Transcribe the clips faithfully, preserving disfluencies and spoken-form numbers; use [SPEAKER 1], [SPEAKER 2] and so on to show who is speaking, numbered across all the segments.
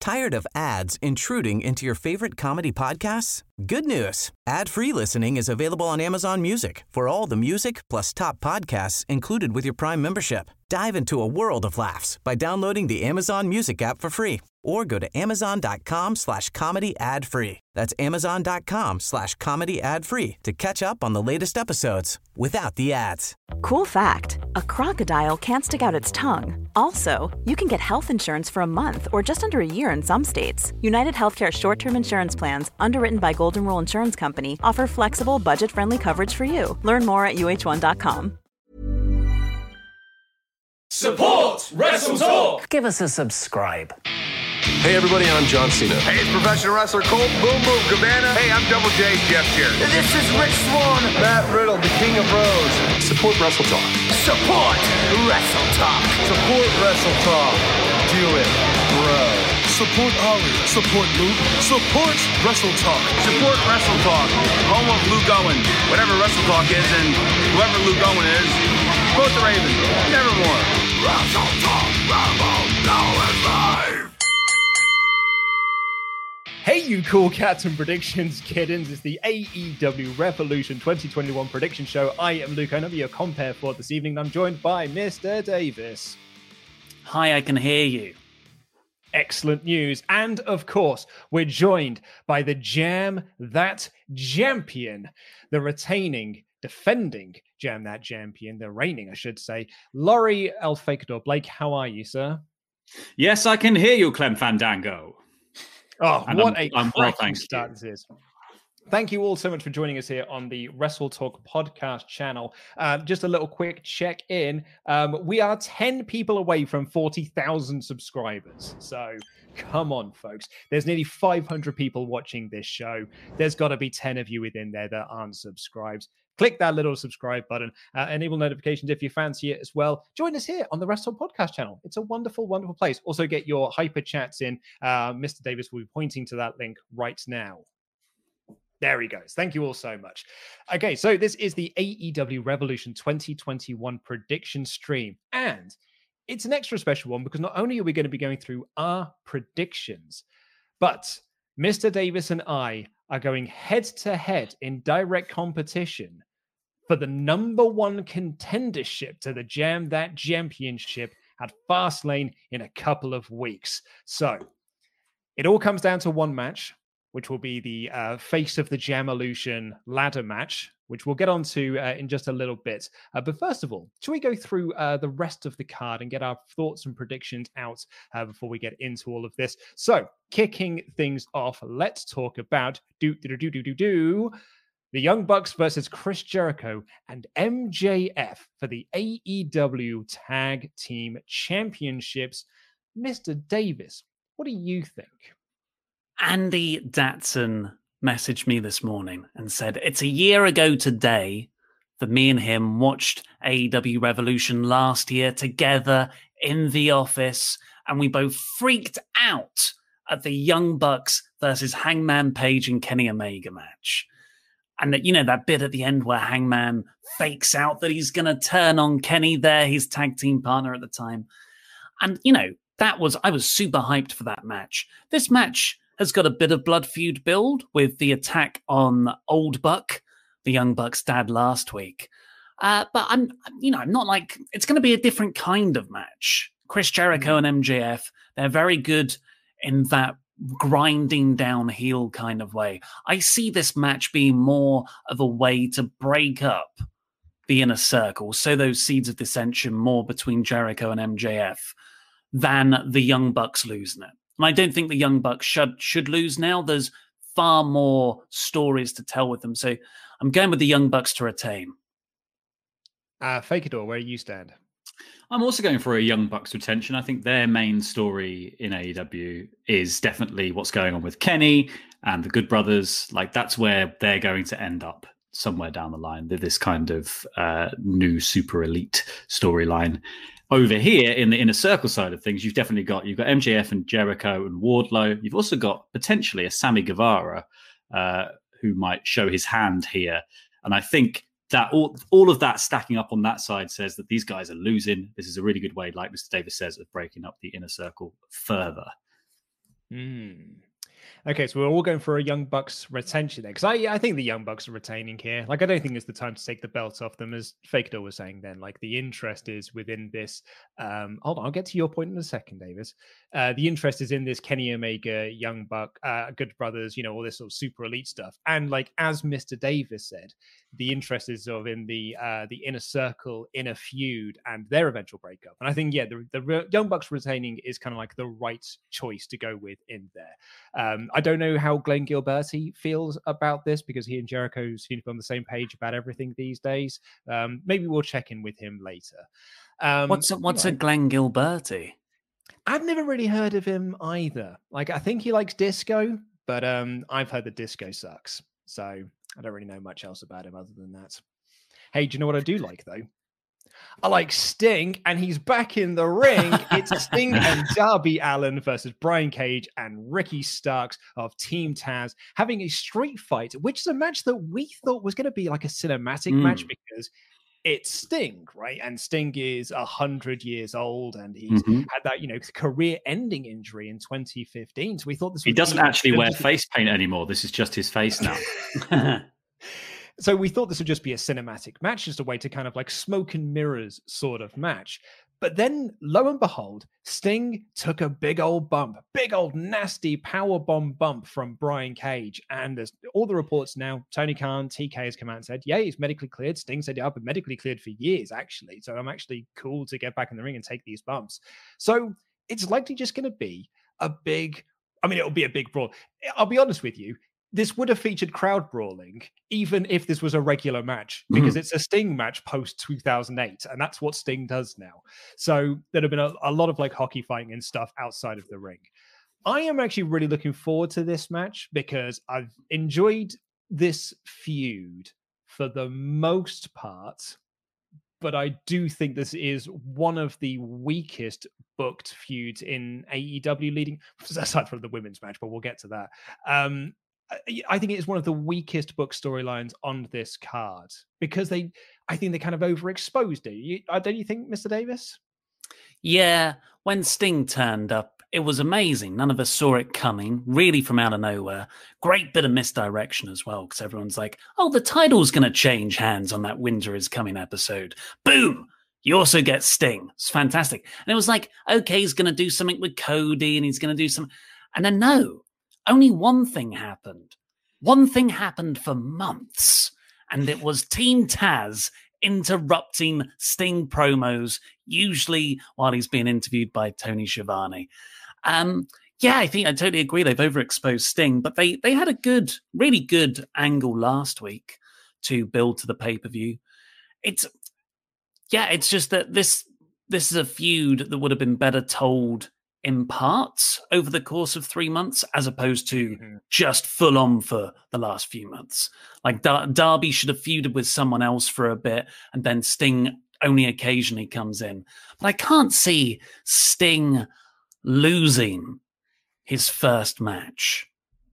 [SPEAKER 1] Tired of ads intruding into your favorite comedy podcasts? Good news. Ad-free listening is available on Amazon Music for all the music plus top podcasts included with your Prime membership. Dive into a world of laughs by downloading the Amazon Music app for free or go to amazon.com slash comedy ad free. That's amazon.com slash comedy ad free to catch up on the latest episodes without the ads.
[SPEAKER 2] Cool fact, a crocodile can't stick out its tongue. Also, you can get health insurance for a month or just under a year in some states. United Healthcare short-term insurance plans, underwritten by Golden Rule Insurance Company, offer flexible, budget-friendly coverage for you. Learn more at U H one dot com.
[SPEAKER 3] Support Wrestle Talk!
[SPEAKER 4] Give us a subscribe.
[SPEAKER 5] Hey everybody, I'm John Cena.
[SPEAKER 6] Hey, it's professional wrestler Colt Boom Boom Cabana. Hey, I'm Double J, Jeff Jarrett.
[SPEAKER 7] This is Rich Swann.
[SPEAKER 6] Matt Riddle, the King of Bros.
[SPEAKER 5] Support Wrestle Talk.
[SPEAKER 7] Support Wrestle Talk.
[SPEAKER 6] Support Wrestle Talk. Do it, bro.
[SPEAKER 8] Support Ollie. Support Luke. Support Wrestle Talk.
[SPEAKER 6] Support Wrestle Talk. Home of Luke Owen. Whatever Wrestle Talk is, and whoever Luke Owen is, quote the Raven. Nevermore.
[SPEAKER 8] Wrestle Talk. Rambo. Now it's live.
[SPEAKER 9] Hey, you cool cats and predictions kittens. It's the A E W Revolution twenty twenty-one prediction show. I am Luke. I'm your compere for this evening. I'm joined by Mister Davis.
[SPEAKER 4] Hi, I can hear you.
[SPEAKER 9] Excellent news. And of course, we're joined by the Jam That Champion, the retaining, defending Jam That Champion, the reigning, I should say, Laurie El Fakador. Blake, how are you, sir?
[SPEAKER 10] Yes, I can hear you, Clem Fandango.
[SPEAKER 9] Oh,
[SPEAKER 10] and
[SPEAKER 9] what
[SPEAKER 10] I'm,
[SPEAKER 9] a
[SPEAKER 10] I'm well,
[SPEAKER 9] cracking start this is. Thank you all so much for joining us here on the Wrestle Talk podcast channel. Uh, just a little quick check in. Um, we are ten people away from forty thousand subscribers. So come on, folks. There's nearly five hundred people watching this show. There's got to be ten of you within there that aren't subscribed. Click that little subscribe button, uh, enable notifications if you fancy it as well. Join us here on the Wrestle Podcast channel. It's a wonderful, wonderful place. Also get your hyper chats in. Uh, Mister Davis will be pointing to that link right now. There he goes. Thank you all so much. Okay, so this is the A E W Revolution twenty twenty-one prediction stream. And it's an extra special one because not only are we going to be going through our predictions, but Mister Davis and I are going head-to-head in direct competition for the number one contendership to the Jam That Championship at Fastlane in a couple of weeks. So it all comes down to one match, which will be the uh, Face of the Jam-Elution ladder match, which we'll get onto uh, in just a little bit. Uh, but first of all, shall we go through uh, the rest of the card and get our thoughts and predictions out uh, before we get into all of this? So, kicking things off, let's talk about do do do do do do the Young Bucks versus Chris Jericho and M J F for the A E W Tag Team Championships. Mister Davis, what do you think?
[SPEAKER 4] Andy Datson messaged me this morning and said, it's a year ago today that me and him watched A E W Revolution last year together in the office, and we both freaked out at the Young Bucks versus Hangman Page and Kenny Omega match. And that, you know, that bit at the end where Hangman fakes out that he's going to turn on Kenny there, his tag team partner at the time. And, you know, that was, I was super hyped for that match. This match has got a bit of blood feud build with the attack on Old Buck, the Young Bucks' dad last week. Uh, but I'm, you know, I'm not like, it's going to be a different kind of match. Chris Jericho and M J F, they're very good in that grinding down heel kind of way. I see this match being more of a way to break up the Inner Circle, sow those seeds of dissension more between Jericho and M J F than the Young Bucks losing it. And I don't think the Young Bucks should should lose now. There's far more stories to tell with them. So I'm going with the Young Bucks to retain.
[SPEAKER 9] Uh, Fakador, where you stand?
[SPEAKER 10] I'm also going for a Young Bucks retention. I think their main story in A E W is definitely what's going on with Kenny and the Good Brothers. Like, that's where they're going to end up somewhere down the line. They're this kind of uh, new super elite storyline. Over here in the Inner Circle side of things, you've definitely got you've got M J F and Jericho and Wardlow. You've also got potentially a Sammy Guevara uh, who might show his hand here. And I think that all, all of that stacking up on that side says that these guys are losing. This is a really good way, like Mister Davis says, of breaking up the Inner Circle further.
[SPEAKER 9] Mm. Okay, so we're all going for a Young Bucks retention there, because I, I think the Young Bucks are retaining here. Like, I don't think it's the time to take the belts off them, as Fakador was saying then. Like, the interest is within this. Um, hold on, I'll get to your point in a second, Davis. Uh, the interest is in this Kenny Omega, Young Buck, uh, Good Brothers, you know, all this sort of super elite stuff. And like, as Mister Davis said, the interest is sort of in the uh, the inner circle, inner feud, and their eventual breakup. And I think, yeah, the, the Young Bucks retaining is kind of like the right choice to go with in there. Um, I don't know how Glenn Gilberti feels about this, because he and Jericho seem to be on the same page about everything these days. Um, maybe we'll check in with him later. Um,
[SPEAKER 4] what's a, what's
[SPEAKER 9] anyway.
[SPEAKER 4] a Glenn Gilberti?
[SPEAKER 9] I've never really heard of him either. Like, I think he likes disco, but um, I've heard that disco sucks. So I don't really know much else about him other than that. Hey, do you know what I do like, though? I like Sting, and he's back in the ring. It's Sting and Darby Allin versus Brian Cage and Ricky Starks of Team Taz having a street fight, which is a match that we thought was going to be like a cinematic mm. match, because it's Sting, right? And Sting is a hundred years old, and he's mm-hmm. had that, you know, career-ending injury in twenty fifteen. So we thought this.
[SPEAKER 10] He doesn't actually wear face paint anymore. This is just his face now.
[SPEAKER 9] So we thought this would just be a cinematic match, just a way to kind of like smoke and mirrors sort of match. But then, lo and behold, Sting took a big old bump, big old nasty powerbomb bump from Brian Cage. And there's all the reports now. Tony Khan, T K has come out and said, yeah, he's medically cleared. Sting said, yeah, I've been medically cleared for years, actually. So I'm actually cool to get back in the ring and take these bumps. So it's likely just going to be a big, I mean, it'll be a big brawl. I'll be honest with you. This would have featured crowd brawling, even if this was a regular match, because mm-hmm. it's a Sting match post two thousand eight, and that's what Sting does now. So there'd have been a, a lot of like hockey fighting and stuff outside of the ring. I am actually really looking forward to this match, because I've enjoyed this feud for the most part, but I do think this is one of the weakest booked feuds in A E W, leading aside from the women's match, but we'll get to that. Um, I think it is one of the weakest book storylines on this card, because they, I think they kind of overexposed it. You, don't you think, Mister Davis?
[SPEAKER 4] Yeah, when Sting turned up, it was amazing. None of us saw it coming, really from out of nowhere. Great bit of misdirection as well, because everyone's like, oh, the title's going to change hands on that Winter is Coming episode. Boom! You also get Sting. It's fantastic. And it was like, okay, he's going to do something with Cody, and he's going to do some... And then no. Only one thing happened. One thing happened for months, and it was Team Taz interrupting Sting promos, usually while he's being interviewed by Tony Schiavone. Um, yeah, I think I totally agree. They've overexposed Sting, but they they had a good, really good angle last week to build to the pay-per-view. It's yeah, it's just that this this is a feud that would have been better told in parts over the course of three months, as opposed to mm-hmm. just full on for the last few months. Like Dar- Darby should have feuded with someone else for a bit, and then Sting only occasionally comes in. But I can't see Sting losing his first match.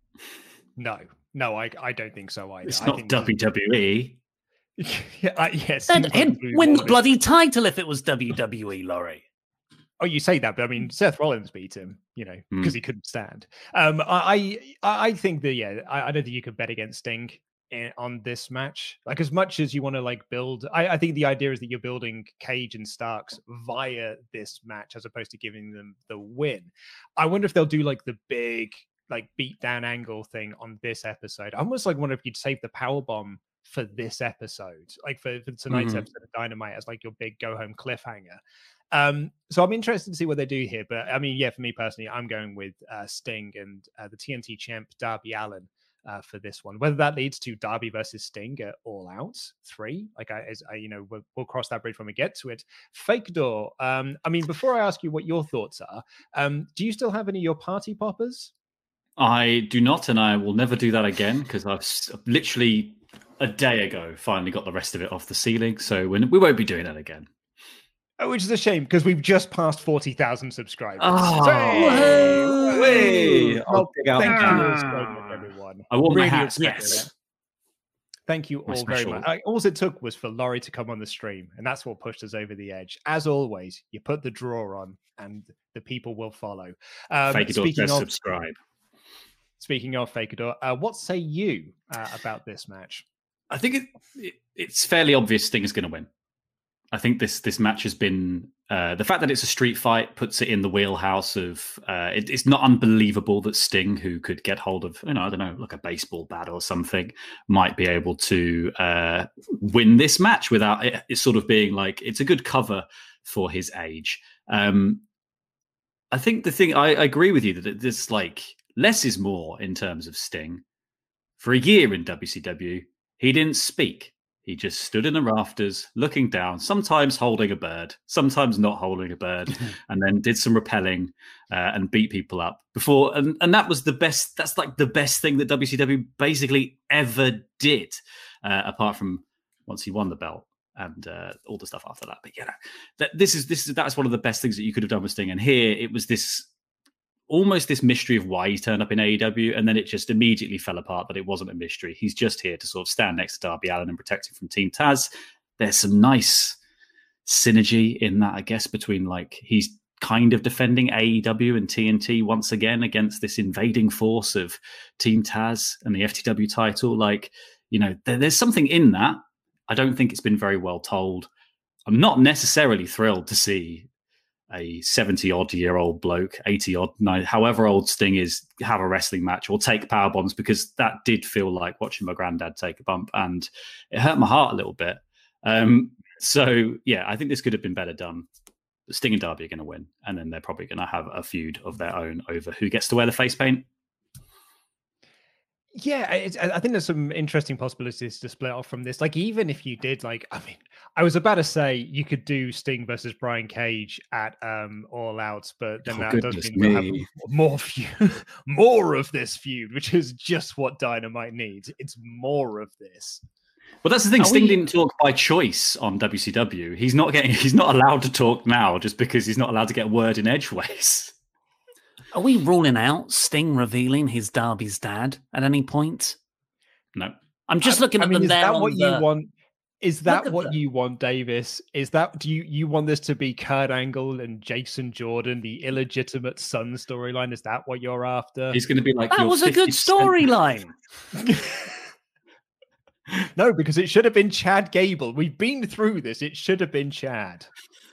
[SPEAKER 9] No, no, I, I don't think so either.
[SPEAKER 10] It's
[SPEAKER 9] I
[SPEAKER 10] not
[SPEAKER 9] think
[SPEAKER 10] W W E.
[SPEAKER 9] yeah, uh, yes,
[SPEAKER 4] he'd win the bloody title if it was W W E, Laurie.
[SPEAKER 9] Oh, you say that, but I mean, Seth Rollins beat him, you know, because mm. he couldn't stand. Um, I, I, I think that, yeah, I, I don't think you could bet against Sting in, on this match. Like, as much as you want to like build, I, I think the idea is that you're building Cage and Starks via this match, as opposed to giving them the win. I wonder if they'll do like the big, like beat down angle thing on this episode. I almost like wonder if you'd save the powerbomb for this episode, like for, for tonight's mm-hmm. episode of Dynamite, as like your big go home cliffhanger. Um, so I'm interested to see what they do here. But I mean, yeah, for me personally, I'm going with uh, Sting and uh, the T N T champ Darby Allin uh, for this one. Whether that leads to Darby versus Sting at All Out three, like I, as I, you know, we'll, we'll cross that bridge when we get to it. Fakador. Um, I mean, before I ask you what your thoughts are, um, do you still have any of your party poppers?
[SPEAKER 10] I do not, and I will never do that again, because I've literally a day ago finally got the rest of it off the ceiling. So we we won't be doing that again.
[SPEAKER 9] Which is a shame, because we've just passed forty thousand subscribers.
[SPEAKER 10] Oh,
[SPEAKER 9] hey,
[SPEAKER 10] hey.
[SPEAKER 9] Well, thank you, everyone.
[SPEAKER 10] I wore
[SPEAKER 9] really
[SPEAKER 10] my hat.
[SPEAKER 9] Yes. Thank you all very much. I, all it took was for Laurie to come on the stream, and that's what pushed us over the edge. As always, you put the draw on, and the people will follow. Um,
[SPEAKER 10] Fakador says subscribe.
[SPEAKER 9] Speaking of Fakador, uh, what say you uh, about this match?
[SPEAKER 10] I think it, it, it's fairly obvious Sting is going to win. I think this this match has been uh, the fact that it's a street fight puts it in the wheelhouse of uh, it, it's not unbelievable that Sting, who could get hold of you know I don't know like a baseball bat or something, might be able to uh, win this match without it, it sort of being like it's a good cover for his age. Um, I think the thing I, I agree with you that this like less is more in terms of Sting. For a year in W C W, he didn't speak. He just stood in the rafters, looking down, sometimes holding a bird, sometimes not holding a bird, and then did some rappelling uh, and beat people up before. And, and that was the best. That's like the best thing that W C W basically ever did, uh, apart from once he won the belt and uh, all the stuff after that. But you know, that this is this is that's one of the best things that you could have done with Sting. And here it was this. Almost this mystery of why he turned up in A E W, and then it just immediately fell apart that it wasn't a mystery. He's just here to sort of stand next to Darby Allin and protect him from Team Taz. There's some nice synergy in that, I guess, between like he's kind of defending A E W and T N T once again against this invading force of Team Taz and the F T W title. Like, you know, there, there's something in that. I don't think it's been very well told. I'm not necessarily thrilled to see a seventy-odd-year-old bloke, eighty-odd, however old Sting is, have a wrestling match or take power bombs, because that did feel like watching my granddad take a bump, and it hurt my heart a little bit. Um, so, yeah, I think this could have been better done. Sting and Darby are going to win, and then they're probably going to have a feud of their own over who gets to wear the face paint.
[SPEAKER 9] Yeah, it's, I think there's some interesting possibilities to split off from this. Like, even if you did, like, I mean, I was about to say you could do Sting versus Brian Cage at um, All Out, but then oh, that does mean we'll have more feud, more of this feud, which is just what Dynamite needs. It's more of this.
[SPEAKER 10] Well, that's the thing.
[SPEAKER 9] Are
[SPEAKER 10] Sting
[SPEAKER 9] we...
[SPEAKER 10] didn't talk by choice on W C W. He's not getting. He's not allowed to talk now just because he's not allowed to get a word in edgeways.
[SPEAKER 4] Are we ruling out Sting revealing his Darby's dad at any point?
[SPEAKER 10] No.
[SPEAKER 4] I'm just looking
[SPEAKER 9] I
[SPEAKER 4] at
[SPEAKER 9] mean,
[SPEAKER 4] them
[SPEAKER 9] is
[SPEAKER 4] there.
[SPEAKER 9] That
[SPEAKER 4] on
[SPEAKER 9] what
[SPEAKER 4] the...
[SPEAKER 9] you want? Is that what
[SPEAKER 4] them.
[SPEAKER 9] you want, Davis? Is that do you you want this to be Kurt Angle and Jason Jordan, the illegitimate son storyline? Is that what you're after?
[SPEAKER 10] He's going to be like,
[SPEAKER 4] that was a good storyline.
[SPEAKER 9] No, because it should have been Chad Gable. We've been through this. It should have been Chad.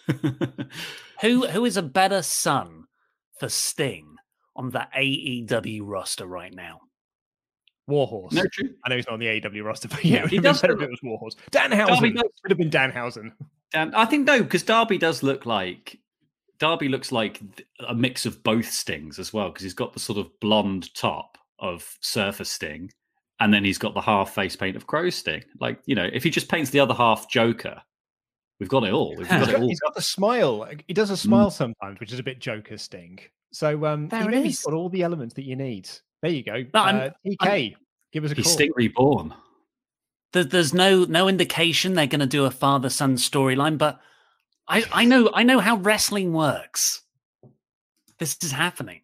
[SPEAKER 4] who who is a better son for Sting on the A E W roster right now?
[SPEAKER 9] Warhorse.
[SPEAKER 10] No, true.
[SPEAKER 9] I know he's not on the A E W roster, but yeah,
[SPEAKER 10] he
[SPEAKER 9] it would have been better if it was Warhorse. Danhausen. It would have been Danhausen.
[SPEAKER 10] Dan, I think no, because Darby does look like Darby looks like a mix of both Stings as well, because he's got the sort of blonde top of Surfer Sting, and then he's got the half face paint of Crow Sting. Like, you know, if he just paints the other half Joker, we've got it all. We've got
[SPEAKER 9] he's,
[SPEAKER 10] it
[SPEAKER 9] got,
[SPEAKER 10] all.
[SPEAKER 9] he's got the smile. He does a smile mm. sometimes, which is a bit Joker Sting. So um,
[SPEAKER 4] there
[SPEAKER 9] he he's got all the elements that you need. There you go.
[SPEAKER 4] No,
[SPEAKER 9] uh, T K,
[SPEAKER 4] I'm,
[SPEAKER 9] give us a
[SPEAKER 10] he's
[SPEAKER 9] call.
[SPEAKER 10] Sting reborn.
[SPEAKER 4] There, there's no no indication they're going to do a father-son storyline, but I, I know I know how wrestling works. This is happening.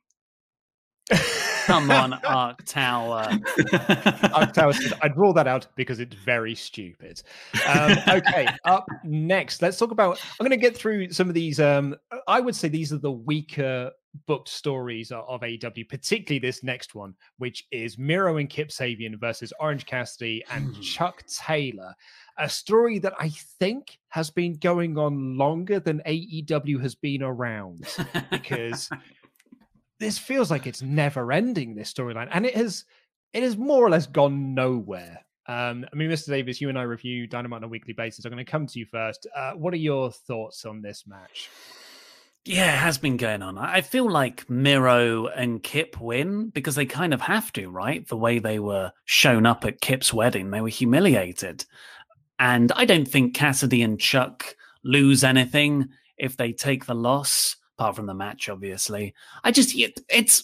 [SPEAKER 4] Come on, Arc Tower.
[SPEAKER 9] Arc Tower said, I'd rule that out because it's very stupid. Um, okay, up next, let's talk about. I'm going to get through some of these. Um, I would say these are the weaker booked stories of A E W, particularly this next one, which is Miro and Kip Sabian versus Orange Cassidy and Chuck Taylor. A story that I think has been going on longer than A E W has been around, because this feels like it's never ending, this storyline, and it has it has more or less gone nowhere. Um, I mean, Mister Davis, you and I review Dynamite on a weekly basis. I'm going to come to you first. Uh, what are your thoughts on this match?
[SPEAKER 4] Yeah, it has been going on. I feel like Miro and Kip win because they kind of have to, right? The way they were shown up at Kip's wedding, they were humiliated. And I don't think Cassidy and Chuck lose anything if they take the loss, apart from the match, obviously. I just, it, it's,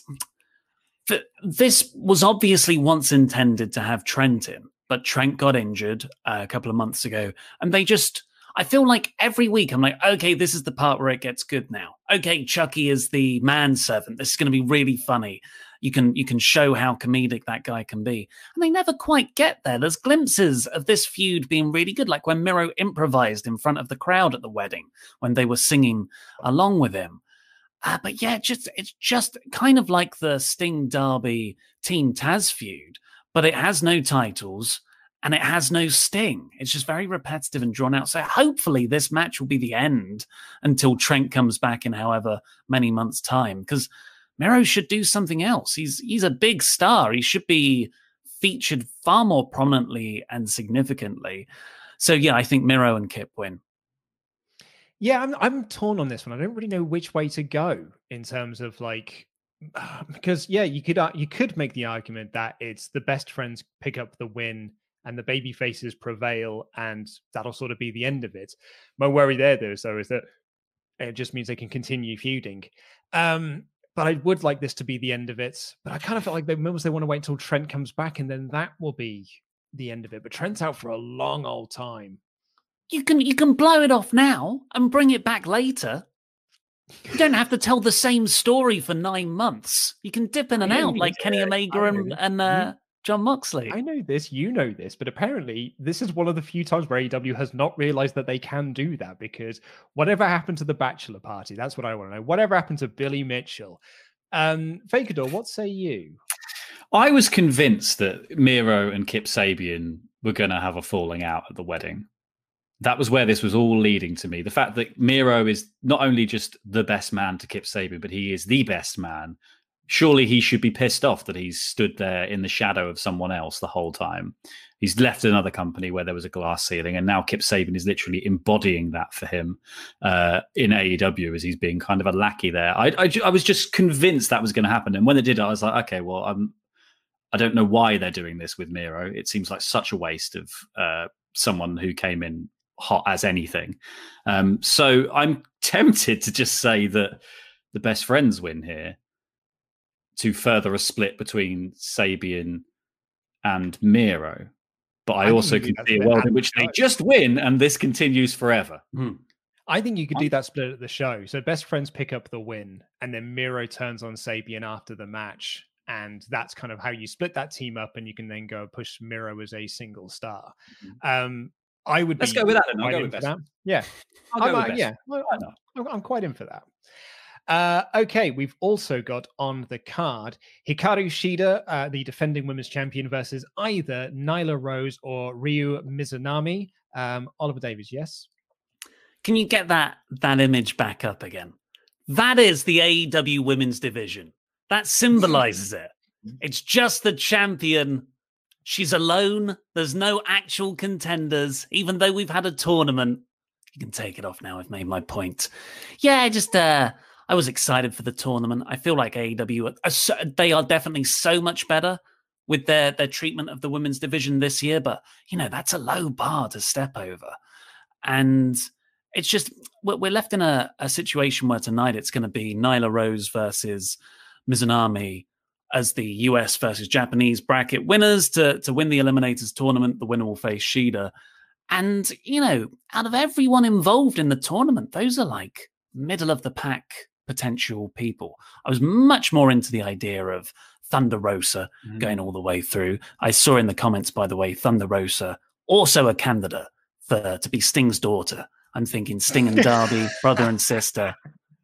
[SPEAKER 4] this was obviously once intended to have Trent in, but Trent got injured uh, a couple of months ago, and they just, I feel like every week I'm like, okay, this is the part where it gets good now. Okay, Chucky is the manservant. This is going to be really funny. You can you can show how comedic that guy can be. And they never quite get there. There's glimpses of this feud being really good, like when Miro improvised in front of the crowd at the wedding, when they were singing along with him. Uh, but yeah, just it's just kind of like the Sting Darby Team Taz feud, but it has no titles and it has no Sting. It's just very repetitive and drawn out. So hopefully this match will be the end until Trent comes back in however many months' time, because Miro should do something else. He's he's a big star. He should be featured far more prominently and significantly. So yeah, I think Miro and Kip win.
[SPEAKER 9] Yeah, I'm I'm torn on this one. I don't really know which way to go in terms of like, because yeah, you could uh, you could make the argument that it's the best friends pick up the win and the baby faces prevail, and that'll sort of be the end of it. My worry there, though, so is that it just means they can continue feuding. Um, but I would like this to be the end of it. But I kind of feel like they almost they want to wait until Trent comes back, and then that will be the end of it. But Trent's out for a long old time.
[SPEAKER 4] You can you can blow it off now and bring it back later. You don't have to tell the same story for nine months. You can dip in and out like Kenny Omega and, and uh, John Moxley.
[SPEAKER 9] I know this, you know this, but apparently this is one of the few times where A E W has not realized that they can do that, because whatever happened to the Bachelor Party, that's what I want to know. Whatever happened to Billy Mitchell? Um, Fakador, what say you?
[SPEAKER 10] I was convinced that Miro and Kip Sabian were going to have a falling out at the wedding. That was where this was all leading to me. The fact that Miro is not only just the best man to Kip Sabian, but he is the best man. Surely he should be pissed off that he's stood there in the shadow of someone else the whole time. He's left another company where there was a glass ceiling, and now Kip Sabian is literally embodying that for him uh, in A E W as he's being kind of a lackey there. I, I, I was just convinced that was going to happen. And when it did, I was like, okay, well, I'm, I don't know why they're doing this with Miro. It seems like such a waste of uh, someone who came in hot as anything. Um, so I'm tempted to just say that the best friends win here to further a split between Sabian and Miro. But I, I also can see a world in which they just win and this continues forever.
[SPEAKER 9] Hmm. I think you could do that split at the show. So best friends pick up the win and then Miro turns on Sabian after the match. And that's kind of how you split that team up, and you can then go push Miro as a single star. Mm-hmm. Um, I would
[SPEAKER 10] let's go with that. Then I'll go with
[SPEAKER 9] that. Yeah,
[SPEAKER 10] I'll go
[SPEAKER 9] I'm,
[SPEAKER 10] with
[SPEAKER 9] uh, yeah, I'm, I'm quite in for that. Uh, okay, we've also got on the card Hikaru Shida, uh, the defending women's champion, versus either Nyla Rose or Ryu Mizunami. Um, Oliver Davies, yes.
[SPEAKER 4] Can you get that that image back up again? That is the A E W women's division. That symbolizes it. It's just the champion. She's alone. There's no actual contenders, even though we've had a tournament. You can take it off now. I've made my point. Yeah, just uh, I was excited for the tournament. I feel like A E W, are, are, they are definitely so much better with their, their treatment of the women's division this year. But, you know, that's a low bar to step over. And it's just, we're left in a, a situation where tonight it's going to be Nyla Rose versus Mizunami as the U S versus Japanese bracket winners to, to win the Eliminators tournament. The winner will face Shida. And, you know, out of everyone involved in the tournament, those are like middle of the pack potential people. I was much more into the idea of Thunder Rosa mm. going all the way through. I saw in the comments, by the way, Thunder Rosa, also a candidate for to be Sting's daughter. I'm thinking Sting and Darby, brother and sister.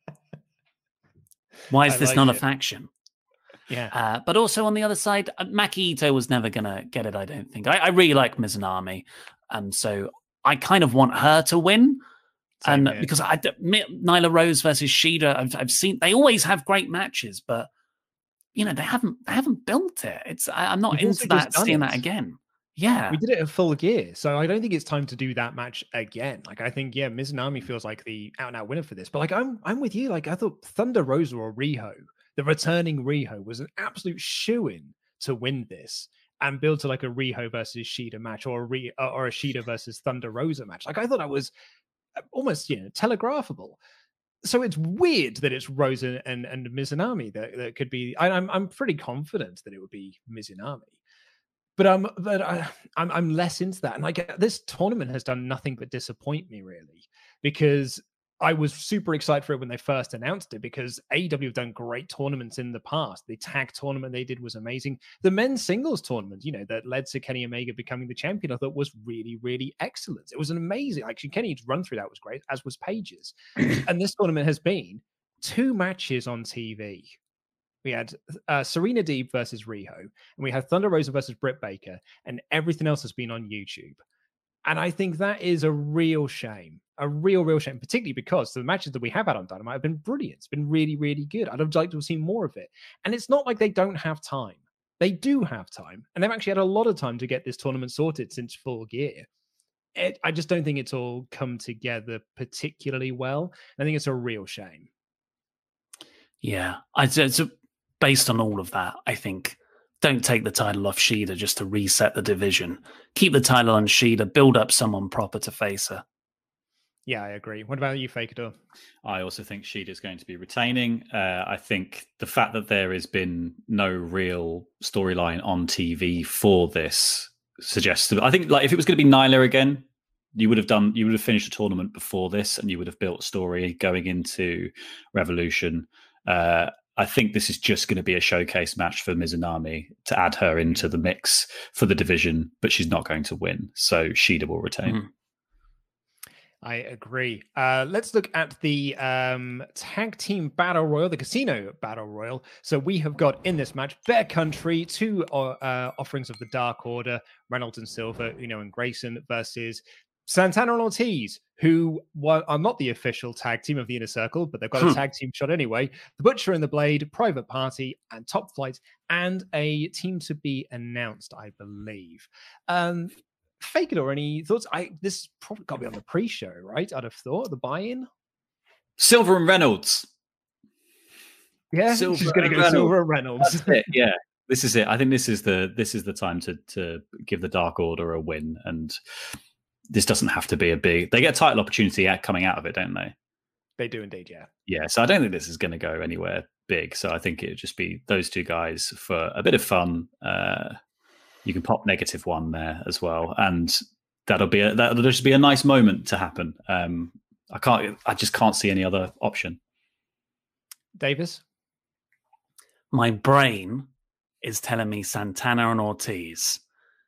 [SPEAKER 4] Why is I this like not it. a faction?
[SPEAKER 9] Yeah.
[SPEAKER 4] Uh, but also on the other side, Maki Ito was never going to get it, I don't think. I, I really like Mizunami. Um, so I kind of want her to win. Same and here. Because I, Nyla Rose versus Shida, I've, I've seen, they always have great matches, but, you know, they haven't they haven't built it. It's I, I'm not We've into that, seeing it. that again. Yeah.
[SPEAKER 9] We did it at Full Gear, so I don't think it's time to do that match again. Like, I think, yeah, Mizunami feels like the out-and-out winner for this. But, like, I'm I'm with you. Like, I thought Thunder Rosa or Riho, the returning Riho, was an absolute shoo-in to win this and build to, like, a Riho versus Shida match or a, Re, or a Shida versus Thunder Rosa match. Like, I thought that was almost, you know, telegraphable. So it's weird that it's Rosa and, and Mizunami that, that could be... I, I'm I'm pretty confident that it would be Mizunami. But um, but I, I'm I'm less into that, and like this tournament has done nothing but disappoint me, really, because I was super excited for it when they first announced it because A E W have done great tournaments in the past. The tag tournament they did was amazing. The men's singles tournament, you know, that led to Kenny Omega becoming the champion, I thought was really, really excellent. It was an amazing, actually, Kenny's run through that was great, as was Paige's. And this tournament has been two matches on T V. We had uh, Serena Deeb versus Riho, and we had Thunder Rosa versus Britt Baker, and everything else has been on YouTube. And I think that is a real shame, a real, real shame, particularly because the matches that we have had on Dynamite have been brilliant. It's been really, really good. I'd have liked to have seen more of it. And it's not like they don't have time. They do have time. And they've actually had a lot of time to get this tournament sorted since Full Gear. It, I just don't think it's all come together particularly well. I think it's a real shame.
[SPEAKER 4] Yeah. I, so based on all of that, I think... don't take the title off Shida just to reset the division. Keep the title on Shida, build up someone proper to face her.
[SPEAKER 9] Yeah, I agree. What about you, Fakador?
[SPEAKER 10] I also think Shida is going to be retaining. Uh, I think the fact that there has been no real storyline on T V for this suggests that I think like if it was going to be Nyla again, you would have done you would have finished the tournament before this and you would have built a story going into Revolution. Uh, I think this is just going to be a showcase match for Mizunami to add her into the mix for the division, but she's not going to win. So Shida will retain.
[SPEAKER 9] Mm-hmm. I agree. Uh, let's look at the um, tag team battle royal, the casino battle royal. So we have got in this match, Bear Country, two uh, offerings of the Dark Order, Reynolds and Silver, Uno and Grayson versus Santana and Ortiz, who are not the official tag team of the Inner Circle, but they've got a tag team shot anyway. The Butcher and the Blade, Private Party, and Top Flight, and a team to be announced, I believe. Um, Fake it or any thoughts? I this probably got to be on the pre-show, right? I'd have thought the buy-in.
[SPEAKER 10] Silver and Reynolds.
[SPEAKER 9] Yeah,
[SPEAKER 10] Silver
[SPEAKER 9] she's going to go
[SPEAKER 10] Reynolds.
[SPEAKER 9] Silver and Reynolds.
[SPEAKER 10] That's it, yeah. This is it. I think this is the this is the time to to give the Dark Order a win, and this doesn't have to be a big. They get a title opportunity coming out of it, don't they?
[SPEAKER 9] They do indeed, yeah.
[SPEAKER 10] Yeah, so I don't think this is going to go anywhere big. So I think it would just be those two guys for a bit of fun. Uh, you can pop negative one there as well, and that'll be a, that'll just be a nice moment to happen. Um, I can't. I just can't see any other option.
[SPEAKER 9] Davis,
[SPEAKER 4] my brain is telling me Santana and Ortiz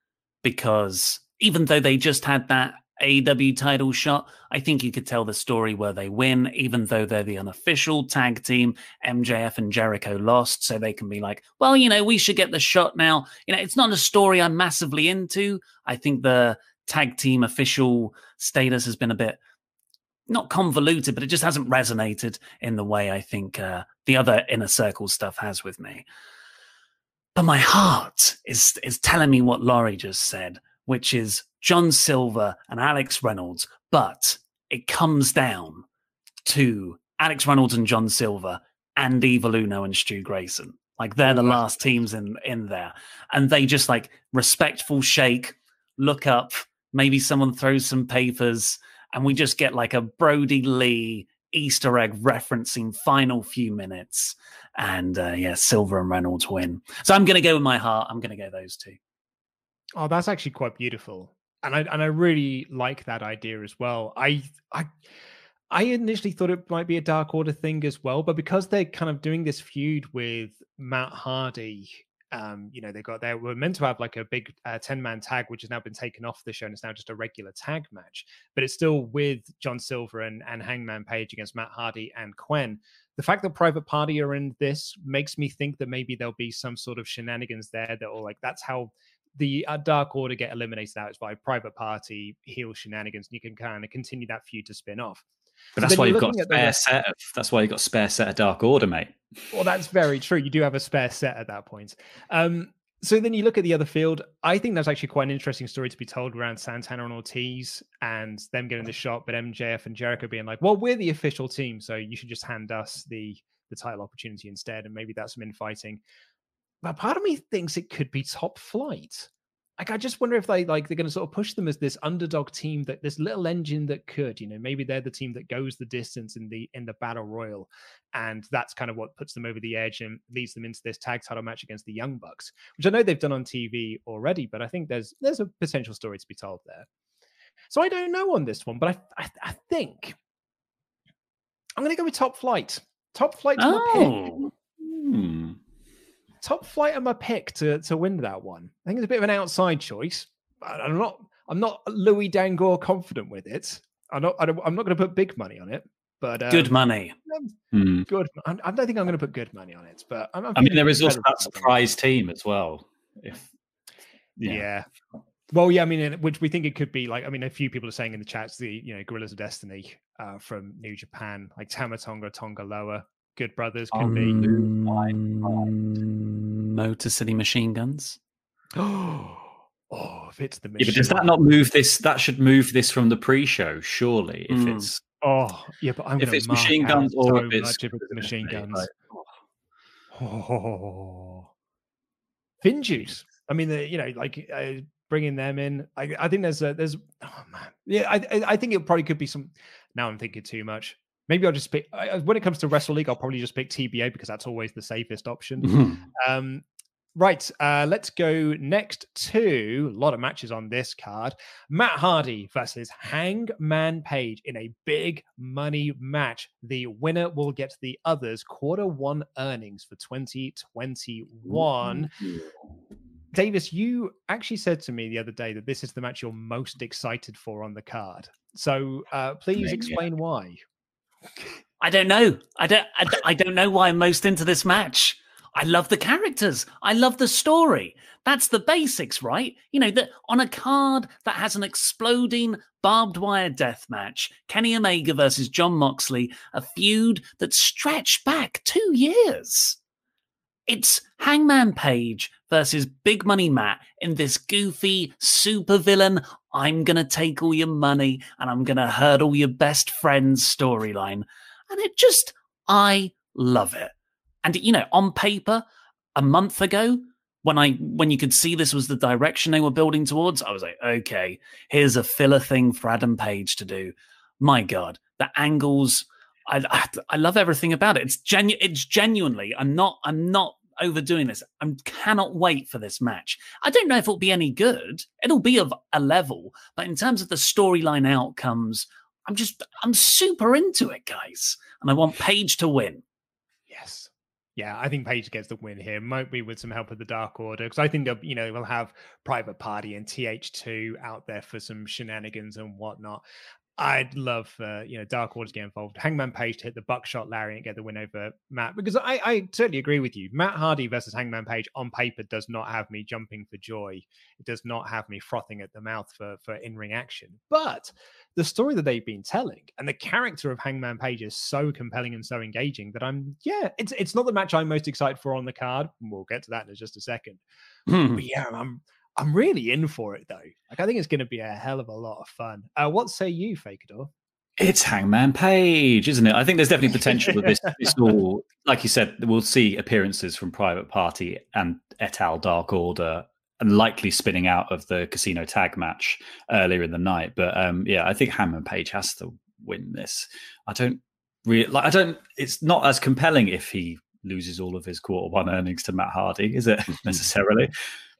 [SPEAKER 4] because even though they just had that A E W title shot, I think you could tell the story where they win, even though they're the unofficial tag team. M J F and Jericho lost, so they can be like, well, you know, we should get the shot now. You know, it's not a story I'm massively into. I think the tag team official status has been a bit, not convoluted, but it just hasn't resonated in the way I think uh, the other Inner Circle stuff has with me. But my heart is is telling me what Laurie just said, which is John Silver and Alex Reynolds, but it comes down to Alex Reynolds and John Silver and Evil Uno and Stu Grayson. Like they're the last teams in, in there. And they just like respectful shake, look up, maybe someone throws some papers, and we just get like a Brody Lee Easter egg referencing final few minutes. And uh, yeah, Silver and Reynolds win. So I'm going to go with my heart. I'm going to go those two.
[SPEAKER 9] Oh, that's actually quite beautiful. And I and I really like that idea as well. I I I initially thought it might be a Dark Order thing as well, but because they're kind of doing this feud with Matt Hardy, um, you know, they got they were meant to have like a big uh, ten-man tag, which has now been taken off the show, and it's now just a regular tag match. But it's still with John Silver and, and Hangman Page against Matt Hardy and Quen. The fact that Private Party are in this makes me think that maybe there'll be some sort of shenanigans there that will like that's how the uh, Dark Order get eliminated out. It's by Private Party heel shenanigans, and you can kind of continue that feud to spin off.
[SPEAKER 10] But
[SPEAKER 9] so
[SPEAKER 10] that's why you've got a
[SPEAKER 9] spare
[SPEAKER 10] rest- set of, that's why you've got a spare set of Dark Order, mate.
[SPEAKER 9] Well, that's very true. You do have a spare set at that point. Um, so then you look at the other field. I think that's actually quite an interesting story to be told around Santana and Ortiz and them getting the shot, but M J F and Jericho being like, well, we're the official team, so you should just hand us the, the title opportunity instead, and maybe that's some infighting. But part of me thinks it could be Top Flight. Like, I just wonder if they like they're going to sort of push them as this underdog team, that this little engine that could, you know, maybe they're the team that goes the distance in the in the battle royal, and that's kind of what puts them over the edge and leads them into this tag title match against the Young Bucks, which I know they've done on T V already, but I think there's there's a potential story to be told there. So I don't know on this one, but I I, I think I'm going to go with Top Flight. Top Flight's
[SPEAKER 4] oh.
[SPEAKER 9] my pick.
[SPEAKER 10] Hmm.
[SPEAKER 9] Top Flight are my pick to, to win that one. I think it's a bit of an outside choice. I'm not I'm not Louis Dangoor confident with it. I'm not I don't, I'm not going to put big money on it, but um,
[SPEAKER 4] good money.
[SPEAKER 10] Hmm.
[SPEAKER 9] Good. I, I don't think I'm going to put good money on it, but I'm, I'm
[SPEAKER 10] I mean, there is also that
[SPEAKER 9] confident.
[SPEAKER 10] surprise team as well. If
[SPEAKER 9] Yeah.
[SPEAKER 10] yeah.
[SPEAKER 9] Well, yeah, I mean, which we think it could be like, I mean, a few people are saying in the chats, the, you know, Gorillas of Destiny uh, from New Japan, like Tama Tonga, Tonga Loa, Good Brothers could
[SPEAKER 10] Um,
[SPEAKER 9] be.
[SPEAKER 4] Motor City Machine Guns.
[SPEAKER 9] Oh, if it's the
[SPEAKER 10] Yeah,
[SPEAKER 9] machine.
[SPEAKER 10] but does that not move this? That should move this from the pre-show, surely. If
[SPEAKER 4] Mm.
[SPEAKER 10] it's
[SPEAKER 9] Oh, yeah, but I'm
[SPEAKER 10] if
[SPEAKER 9] going
[SPEAKER 10] it's
[SPEAKER 9] to mark
[SPEAKER 10] machine
[SPEAKER 9] out
[SPEAKER 10] guns or
[SPEAKER 9] so
[SPEAKER 10] if it's
[SPEAKER 9] much if it's machine guns.
[SPEAKER 10] like,
[SPEAKER 9] Oh. Fin Juice. I mean, the, you know, like uh, bringing them in. I, I think there's a, there's, oh man. Yeah, I, I I think it probably could be some, now I'm thinking too much. Maybe I'll just pick, I, when it comes to Wrestle League, I'll probably just pick T B A because that's always the safest option. Um, right, uh, let's go next to a lot of matches on this card. Matt Hardy versus Hangman Page in a big money match. The winner will get the others quarter one earnings for twenty twenty-one. Davis, you actually said to me the other day that this is the match you're most excited for on the card. So uh, please
[SPEAKER 10] Yeah.
[SPEAKER 9] explain why.
[SPEAKER 4] I don't know. I don't. I, don't- I don't know why I'm most into this match. I love the characters. I love the story. That's the basics, right? You know, that on a card that has an exploding barbed wire death match, Kenny Omega versus Jon Moxley, a feud that stretched back two years. It's Hangman Page versus Big Money Matt in this goofy supervillain, I'm going to take all your money and I'm going to hurt all your best friends storyline. And it just, I love it. And, you know, on paper, a month ago, when I when you could see this was the direction they were building towards, I was like, okay, here's a filler thing for Adam Page to do. My God, the angles, I I, I love everything about it. It's genu- It's genuinely, I'm not, I'm not overdoing this. I cannot wait for this match. I don't know if it'll be any good. It'll be of a level, but in terms of the storyline outcomes, I'm just, I'm super into it, guys. And I want Page to win.
[SPEAKER 9] Yes. Yeah, I think Page gets the win here. Might be with some help of the Dark Order, because I think they'll, you know, we'll have Private Party and T H two out there for some shenanigans and whatnot. I'd love, uh, you know, Dark Order to get involved. Hangman Page to hit the buckshot Larry and get the win over Matt, because I, I certainly agree with you. Matt Hardy versus Hangman Page on paper does not have me jumping for joy. It does not have me frothing at the mouth for, for in-ring action. But the story that they've been telling and the character of Hangman Page is so compelling and so engaging that I'm, yeah, it's it's not the match I'm most excited for on the card. We'll get to that in just a second. But yeah, I'm I'm really in for it though. Like I think it's going to be a hell of a lot of fun. Uh, what say you, Fakador?
[SPEAKER 10] It's Hangman Page, isn't it? I think there's definitely potential with this. This all, like you said, we'll see appearances from Private Party and et al. Dark Order, and likely spinning out of the Casino Tag match earlier in the night. But um, yeah, I think Hangman Page has to win this. I don't really like. I don't. It's not as compelling if he loses all of his quarter one earnings to Matt Hardy, is it necessarily?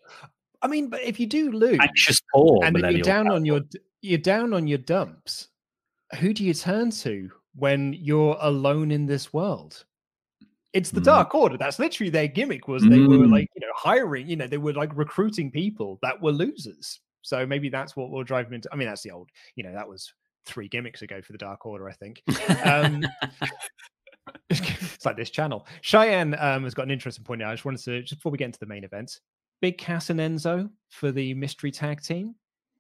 [SPEAKER 9] I mean, but if you do lose,
[SPEAKER 10] anxious poor
[SPEAKER 9] and then you're down
[SPEAKER 10] cowboy.
[SPEAKER 9] on your you're down on your dumps, who do you turn to when you're alone in this world? It's the mm. Dark Order. That's literally their gimmick. Was they mm. were like, you know, hiring, you know, they were like recruiting people that were losers. So maybe that's what will drive them into. I mean, that's the old, you know, that was three gimmicks ago for the Dark Order, I think. Um, it's like this channel. Cheyenne um, has got an interesting point now. I just wanted to, just before we get into the main event, Big Cass and Enzo for the mystery tag team.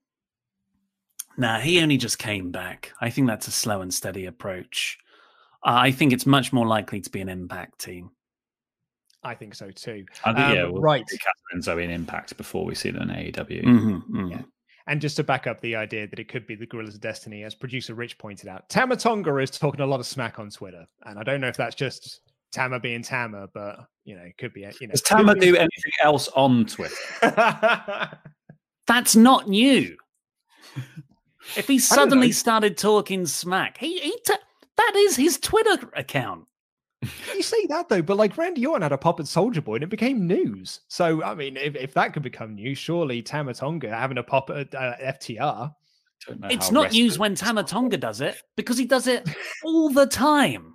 [SPEAKER 4] Nah, he only just came back. I think that's a slow and steady approach. Uh, I think it's much more likely to be an Impact team.
[SPEAKER 9] I think so too.
[SPEAKER 10] I think,
[SPEAKER 9] um,
[SPEAKER 10] yeah, we'll
[SPEAKER 9] right.
[SPEAKER 10] Cass and Enzo in Impact before we see them in A E W.
[SPEAKER 4] Mm-hmm, mm-hmm.
[SPEAKER 9] Yeah. And just to back up the idea that it could be the Gorillas of Destiny, as producer Rich pointed out, Tama Tonga is talking a lot of smack on Twitter. And I don't know if that's just Tama being Tama, but, you know, it could be. You know,
[SPEAKER 10] Does Tama do anything else on Twitter?
[SPEAKER 4] That's not new. If he suddenly started talking smack, he, he t- that is his Twitter account.
[SPEAKER 9] You say that though, but like Randy Orton had a pop at Soulja Boy and it became news. So I mean, if, if that could become news, surely Tama Tonga having a pop at uh, F T R.
[SPEAKER 4] It's not used when Tama Tonga does it because he does it all the time.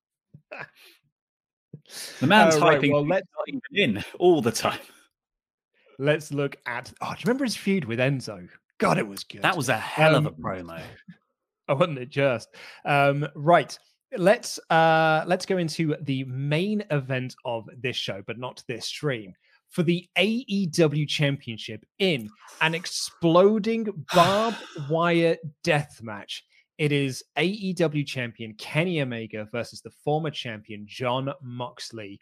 [SPEAKER 10] The man's
[SPEAKER 9] uh, right,
[SPEAKER 10] hyping
[SPEAKER 9] well, let's...
[SPEAKER 10] not even in all the time.
[SPEAKER 9] Let's look at. Oh, do you remember his feud with Enzo? God, it was good.
[SPEAKER 4] That was a hell
[SPEAKER 9] um,
[SPEAKER 4] of a promo.
[SPEAKER 9] Oh, wasn't it just? Um, right. Let's uh, let's go into the main event of this show, but not this stream. For the A E W Championship in an exploding barbed wire death match. It is A E W champion Kenny Omega versus the former champion Jon Moxley.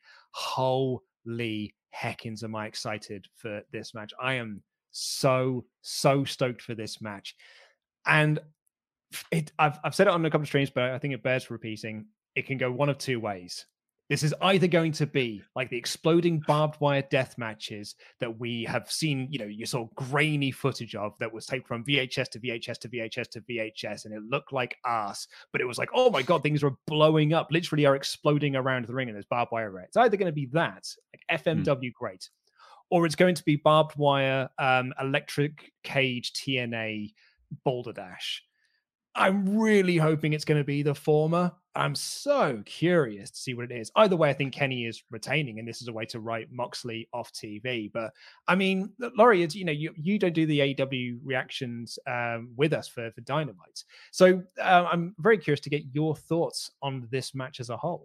[SPEAKER 9] Holy heckins, am I excited for this match. I am so, so stoked for this match. And it, I've, I've said it on a couple of streams, but I think it bears repeating. It can go one of two ways. This is either going to be like the exploding barbed wire death matches that we have seen, you know, you saw grainy footage of that was taped from V H S to V H S to V H S to V H S, and it looked like ass, but it was like, oh my God, things are blowing up, literally are exploding around the ring and there's barbed wire. It's either going to be that, like F M W mm. great, or it's going to be barbed wire, um, electric cage, T N A, Boulder Dash. I'm really hoping it's going to be the former. I'm so curious to see what it is. Either way, I think Kenny is retaining, and this is a way to write Moxley off T V. But I mean, Laurie, you know, you, you don't do the A E W reactions um, with us for, for Dynamite. So uh, I'm very curious to get your thoughts on this match as a whole.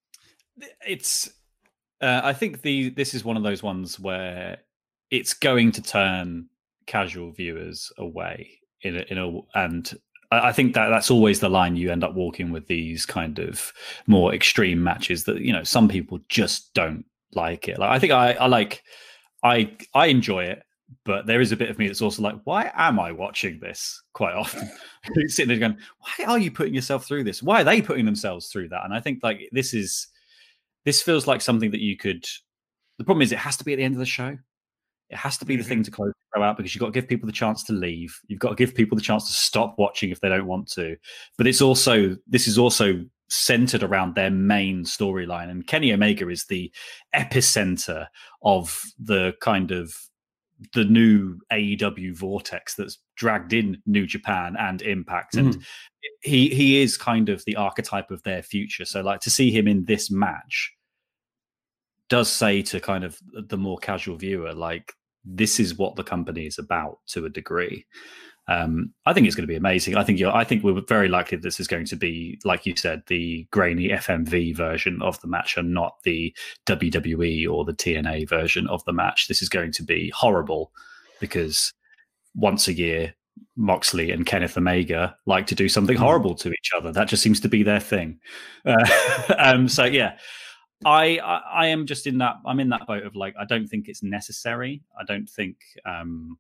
[SPEAKER 10] It's, uh, I think the this is one of those ones where it's going to turn casual viewers away in a, in a and. I think that that's always the line you end up walking with these kind of more extreme matches that, you know, some people just don't like it. Like, I think I, I like, I, I enjoy it, but there is a bit of me that's also like, why am I watching this quite often? Sitting there going, why are you putting yourself through this? Why are they putting themselves through that? And I think like this is, this feels like something that you could, the problem is it has to be at the end of the show. It has to be the thing to close the show out because you've got to give people the chance to leave. You've got to give people the chance to stop watching if they don't want to. But it's also, this is also centered around their main storyline. And Kenny Omega is the epicenter of the kind of the new A E W vortex that's dragged in New Japan and Impact. Mm. And he he is kind of the archetype of their future. So like to see him in this match does say to kind of the more casual viewer, like, this is what the company is about to a degree. Um, I think it's going to be amazing. I think you're, I think we're very likely that this is going to be, like you said, the grainy F M V version of the match and not the W W E or the T N A version of the match. This is going to be horrible because once a year, Moxley and Kenneth Omega like to do something horrible to each other. That just seems to be their thing. Uh, um, so yeah, I, I I am just in that I'm in that boat of like I don't think it's necessary. I don't think um,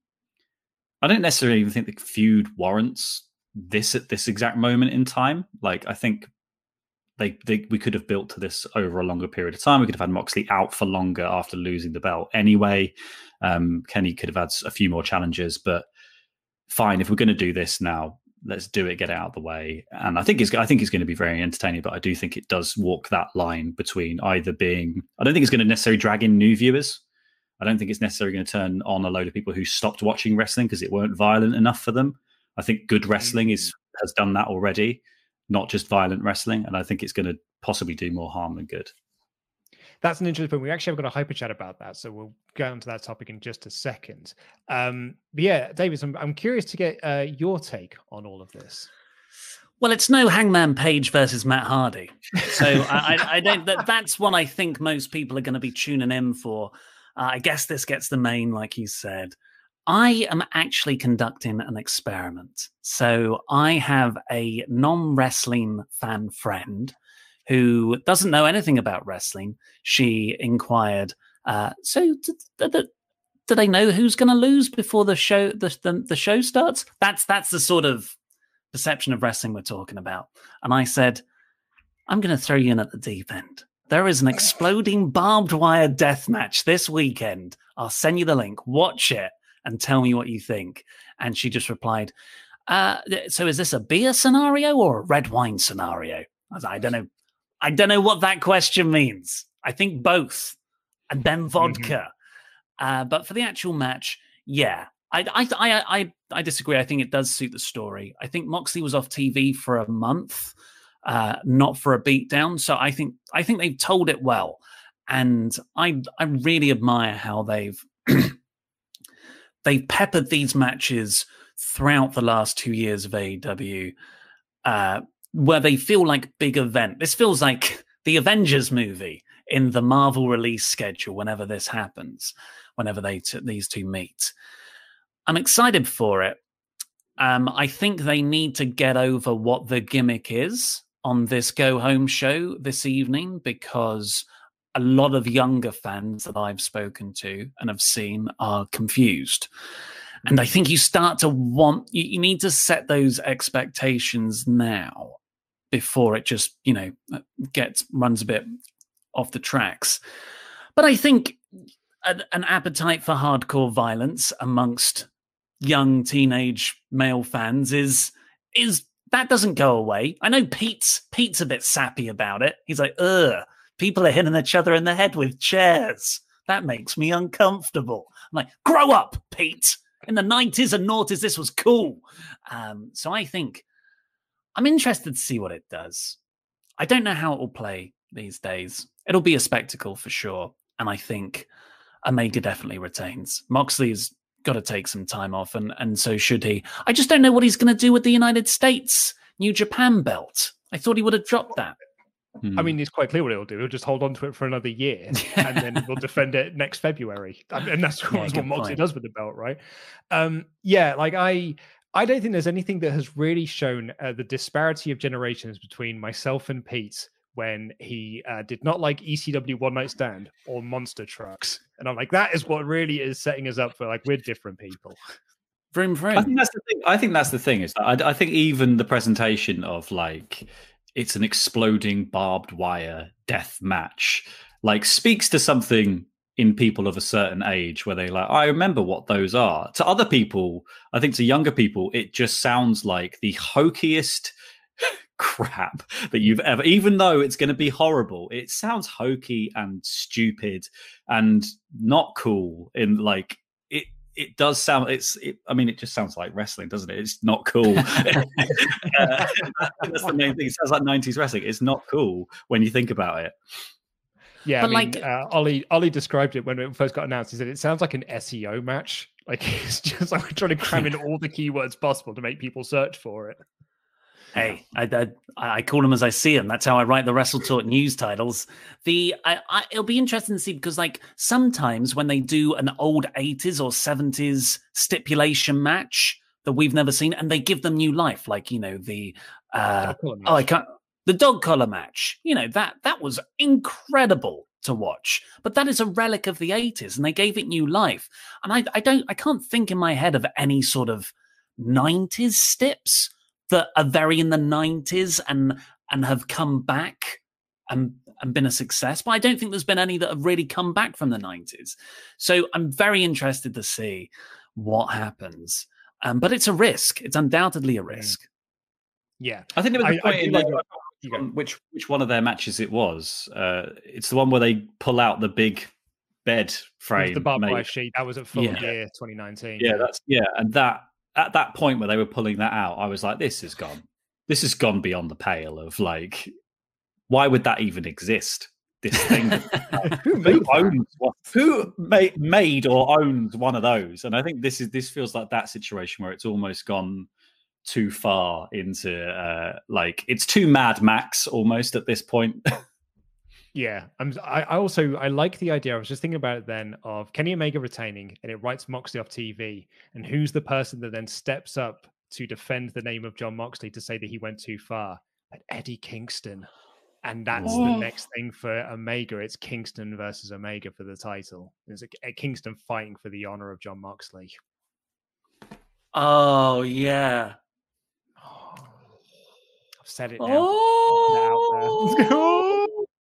[SPEAKER 10] I don't necessarily even think the feud warrants this at this exact moment in time. Like I think they, they we could have built to this over a longer period of time. We could have had Moxley out for longer after losing the belt anyway. Um, Kenny could have had a few more challenges, but fine, if we're going to do this now, let's do it, get it out of the way. And I think it's I think it's going to be very entertaining, but I do think it does walk that line between either being, I don't think it's going to necessarily drag in new viewers. I don't think it's necessarily going to turn on a load of people who stopped watching wrestling because it weren't violent enough for them. I think good wrestling is has done that already, not just violent wrestling. And I think it's going to possibly do more harm than good.
[SPEAKER 9] That's an interesting point. We actually have got a hyper chat about that, so we'll go on to that topic in just a second. Um, but yeah, David, I'm, I'm curious to get uh, your take on all of this.
[SPEAKER 4] Well, it's no Hangman Page versus Matt Hardy, so I, I, I don't. That, that's what I think most people are going to be tuning in for. Uh, I guess this gets the main, like you said. I am actually conducting an experiment. So I have a non-wrestling fan friend who doesn't know anything about wrestling. She inquired, uh, so do, do, do they know who's going to lose before the show the, the, the show starts? That's that's the sort of perception of wrestling we're talking about. And I said, I'm going to throw you in at the deep end. There is an exploding barbed wire death match this weekend. I'll send you the link. Watch it and tell me what you think. And she just replied, uh, so is this a beer scenario or a red wine scenario? I was like, I don't know. I don't know what that question means. I think both, and then vodka. Mm-hmm. Uh, but for the actual match, yeah, I, I, I, I, I disagree. I think it does suit the story. I think Moxley was off T V for a month, uh, not for a beatdown. So I think I think they've told it well, and I I really admire how they've they've peppered these matches throughout the last two years of A E W, uh, where they feel like big event. This feels like the Avengers movie in the Marvel release schedule. Whenever this happens, whenever they t- these two meet. I'm excited for it. Um, I think they need to get over what the gimmick is on this go home show this evening, because a lot of younger fans that I've spoken to and have seen are confused. And I think you start to want, you, you need to set those expectations now before it just, you know, gets, runs a bit off the tracks. But I think an, an appetite for hardcore violence amongst young teenage male fans is is that doesn't go away. I know Pete's Pete's a bit sappy about it. He's like, ugh, people are hitting each other in the head with chairs. That makes me uncomfortable. I'm like, grow up, Pete. In the nineties and noughties, this was cool. Um, so I think I'm interested to see what it does. I don't know how it will play these days. It'll be a spectacle for sure. And I think Omega definitely retains. Moxley's got to take some time off, and, and so should he. I just don't know what he's going to do with the United States New Japan belt. I thought he would have dropped that.
[SPEAKER 9] I mean, it's quite clear what he'll do. He'll just hold on to it for another year, and then we'll defend it next February. And that's yeah, what Moxley point. does with the belt, right? Um, yeah, like I, I don't think there's anything that has really shown uh, the disparity of generations between myself and Pete when he uh, did not like E C W One Night Stand or Monster Trucks. And I'm like, that is what really is setting us up for, like, we're different people.
[SPEAKER 4] Vroom, vroom.
[SPEAKER 10] I think that's the thing. I think that's the thing. Is I, I think even the presentation of, like, it's an exploding barbed wire death match, like, speaks to something in people of a certain age where they like, I remember what those are. To other people, I think to younger people, it just sounds like the hokiest crap that you've ever, even though it's going to be horrible, it sounds hokey and stupid and not cool. In like it it does sound it's it, I mean, it just sounds like wrestling, doesn't it? It's not cool. uh, that's the main thing. It sounds like nineties wrestling. It's not cool when you think about it.
[SPEAKER 9] Yeah,
[SPEAKER 4] but
[SPEAKER 9] I mean,
[SPEAKER 4] like
[SPEAKER 9] uh, Ollie Ollie described it when it first got announced. He said it sounds like an S E O match. Like, it's just like we're trying to cram in all the keywords possible to make people search for it.
[SPEAKER 4] Hey, I, I I call them as I see them. That's how I write the Wrestle Talk news titles. The I, I, it'll be interesting to see, because like sometimes when they do an old eighties or seventies stipulation match that we've never seen, and they give them new life, like, you know, the uh, oh I can't the dog collar match. You know, that that was incredible to watch, but that is a relic of the eighties, and they gave it new life. And I I don't I can't think in my head of any sort of nineties stips that are very in the nineties and and have come back and, and been a success. But I don't think there's been any that have really come back from the nineties. So I'm very interested to see what happens. Um, but it's a risk. It's undoubtedly a risk.
[SPEAKER 9] Yeah.
[SPEAKER 10] I think there was a
[SPEAKER 9] I,
[SPEAKER 10] point
[SPEAKER 9] I
[SPEAKER 10] in
[SPEAKER 9] like
[SPEAKER 10] the, which, which one of their matches it was. Uh, it's the one where they pull out the big bed frame.
[SPEAKER 9] The barbed wire sheet. That was at Full
[SPEAKER 10] yeah.
[SPEAKER 9] Gear twenty nineteen.
[SPEAKER 10] Yeah, that's yeah. And that at that point where they were pulling that out, I was like, this is gone. This has gone beyond the pale of, like, why would that even exist? This thing. who who owns one? Who made, made or owns one of those? And I think this is this feels like that situation where it's almost gone too far into uh, like it's too Mad Max almost at this point.
[SPEAKER 9] Yeah, I'm, I, I also I like the idea. I was just thinking about it then of Kenny Omega retaining, and it writes Moxley off T V, and who's the person that then steps up to defend the name of Jon Moxley to say that he went too far? But Eddie Kingston, and that's oh. the next thing for Omega. It's Kingston versus Omega for the title. There's a, a Kingston fighting for the honor of Jon Moxley.
[SPEAKER 4] Oh yeah.
[SPEAKER 9] I've said it now.
[SPEAKER 4] Oh.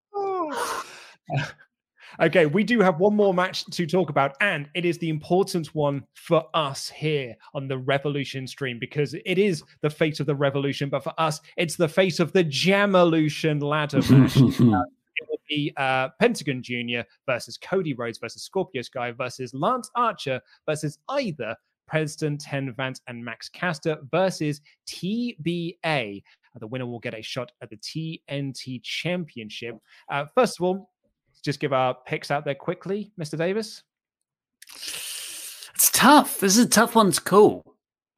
[SPEAKER 9] Okay, we do have one more match to talk about, and it is the important one for us here on the Revolution stream, because it is the fate of the Revolution, but for us, it's the fate of the Jamalution ladder match. uh, it will be uh, Pentagon Junior versus Cody Rhodes versus Scorpio Sky versus Lance Archer versus either Preston, Ten Vance, and Max Caster versus T B A. The winner will get a shot at the T N T Championship. Uh, first of all, just give our picks out there quickly, Mister Davis.
[SPEAKER 4] It's tough. This is a tough one to call.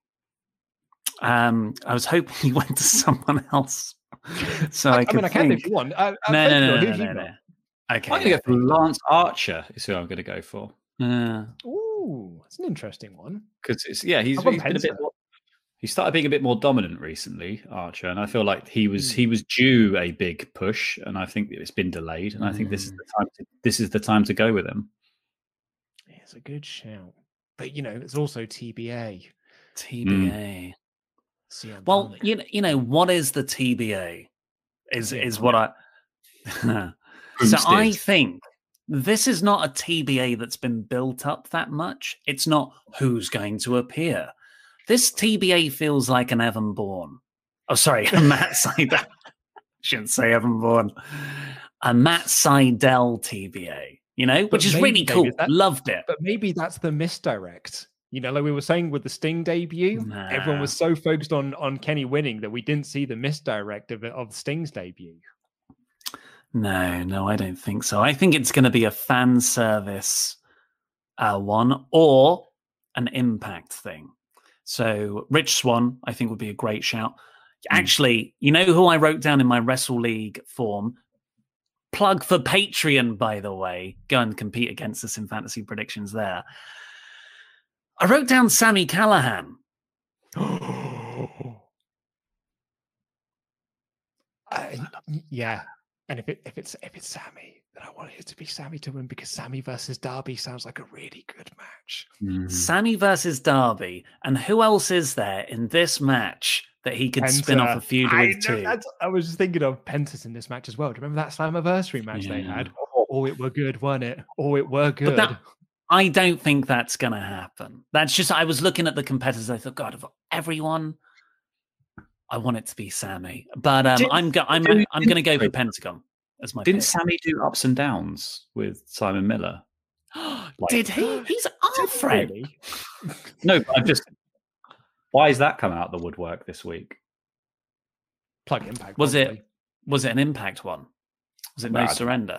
[SPEAKER 4] Um, I was hoping you went to someone else, so I, I, I mean, I can
[SPEAKER 9] if you want. Uh,
[SPEAKER 4] no, no, no, no, no, no, no. Okay,
[SPEAKER 10] I'm going to go for Lance Archer. Is who I'm going to go for.
[SPEAKER 4] Uh,
[SPEAKER 9] Ooh, that's an interesting one.
[SPEAKER 10] Because it's yeah, he's, he's been a bit more. He started being a bit more dominant recently, Archer, and I feel like he was mm. he was due a big push, and I think it's been delayed. And mm. I think this is the time. To, this is the time to go with him.
[SPEAKER 9] It's a good shout, but you know, it's also T B A.
[SPEAKER 4] T B A. Mm. Well, you know, you know what is the T B A? Is yeah, is what I. So I think this is not a T B A that's been built up that much. It's not who's going to appear. This T B A feels like an Evan Bourne. Oh, sorry, a Matt Seidel. Shouldn't say Evan Bourne. A Matt Seidel T B A, you know, which but is maybe, really cool. That, Loved it.
[SPEAKER 9] But maybe that's the misdirect. You know, like we were saying with the Sting debut, nah. everyone was so focused on on Kenny winning that we didn't see the misdirect of, of Sting's debut.
[SPEAKER 4] No, no, I don't think so. I think it's going to be a fan service uh, one or an Impact thing. So Rich Swann, I think, would be a great shout. Actually, you know who I wrote down in my Wrestle League form? Plug for Patreon, by the way. Go and compete against us in fantasy predictions there. I wrote down Sami Callihan.
[SPEAKER 9] uh, yeah. And if it if it's if it's Sami, then I want it to be Sami to win because Sami versus Darby sounds like a really good match.
[SPEAKER 4] Mm. Sami versus Darby, and who else is there in this match that he could Penta. spin off a feud
[SPEAKER 9] I
[SPEAKER 4] with
[SPEAKER 9] know,
[SPEAKER 4] too?
[SPEAKER 9] That's, I was just thinking of Penta's in this match as well. Do you remember that Slammiversary match yeah. they had? Oh, oh, it were good, wasn't it? Oh, it were good. That,
[SPEAKER 4] I don't think that's going to happen. That's just I was looking at the competitors. I thought, God, of everyone. I want it to be Sami, but um, did, I'm go- I'm did, I'm going to go for Pentagon as my.
[SPEAKER 10] Didn't
[SPEAKER 4] pick.
[SPEAKER 10] Sami do ups and downs with Simon Miller?
[SPEAKER 4] like, did he? He's our friend.
[SPEAKER 10] Really? No, but I just. Why is that coming out of the woodwork this week?
[SPEAKER 9] Plug Impact.
[SPEAKER 4] Was
[SPEAKER 9] probably.
[SPEAKER 4] it? Was it an Impact one? Was it No well, Surrender?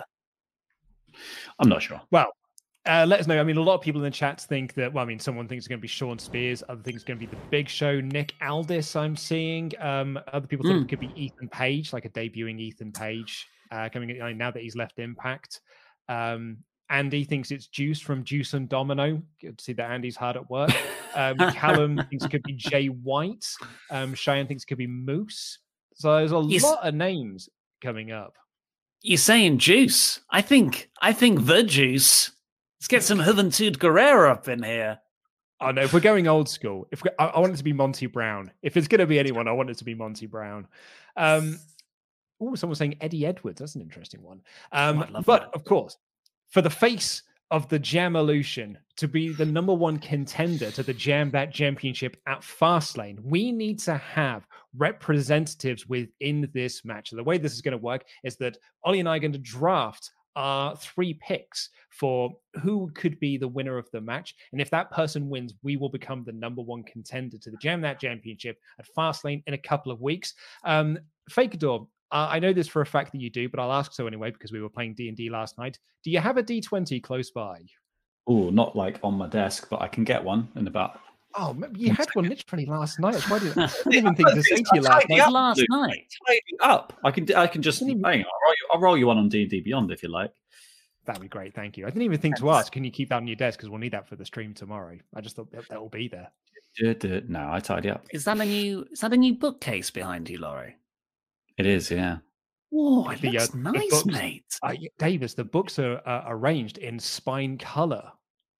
[SPEAKER 10] I'm not sure.
[SPEAKER 9] Well. Uh, let us know. I mean, a lot of people in the chat think that, well, I mean, someone thinks it's going to be Sean Spears. Other things going to be The Big Show. Nick Aldis, I'm seeing. Um, other people mm. think it could be Ethan Page, like a debuting Ethan Page uh, coming in, I mean, now that he's left Impact. Um, Andy thinks it's Juice from Juice and Domino. Good to see that Andy's hard at work. Um, Callum thinks it could be Jay White. Um, Cheyenne thinks it could be Moose. So there's a yes. lot of names coming up.
[SPEAKER 4] You're saying Juice. I think, I think the Juice. Let's get some Juventud Guerrera up in here.
[SPEAKER 9] Oh no, if we're going old school, if we, I, I want it to be Monty Brown. If it's going to be anyone, I want it to be Monty Brown. Um, oh, someone's saying Eddie Edwards. That's an interesting one. Um, oh, but that. Of course, for the face of the Jam-Olution to be the number one contender to the Jam That Championship at Fastlane, we need to have representatives within this match. So the way this is going to work is that Ollie and I are going to draft are three picks for who could be the winner of the match. And if that person wins, we will become the number one contender to the Jam That Championship at Fastlane in a couple of weeks. Um, Fakador, uh, I know this for a fact that you do, but I'll ask so anyway, because we were playing D and D last night. Do you have a D twenty close by?
[SPEAKER 10] Oh, not like on my desk, but I can get one in about...
[SPEAKER 9] Oh, you had one literally last night. Why did I didn't even think to say to you last night.
[SPEAKER 4] Up, last Luke. night.
[SPEAKER 10] Tidy up. I can. I can just. Hang on, I'll roll, you, I'll roll you one on D and D Beyond if you like.
[SPEAKER 9] That'd be great. Thank you. I didn't even think to ask. Can you keep that on your desk because we'll need that for the stream tomorrow. I just thought that, that will be there.
[SPEAKER 10] No, I tidy up.
[SPEAKER 4] Is that a new? Is that a new bookcase behind you, Laurie?
[SPEAKER 10] It is. Yeah.
[SPEAKER 4] Oh, it the, looks uh, nice, books, mate.
[SPEAKER 9] Uh, Davis, the books are uh, arranged in spine color.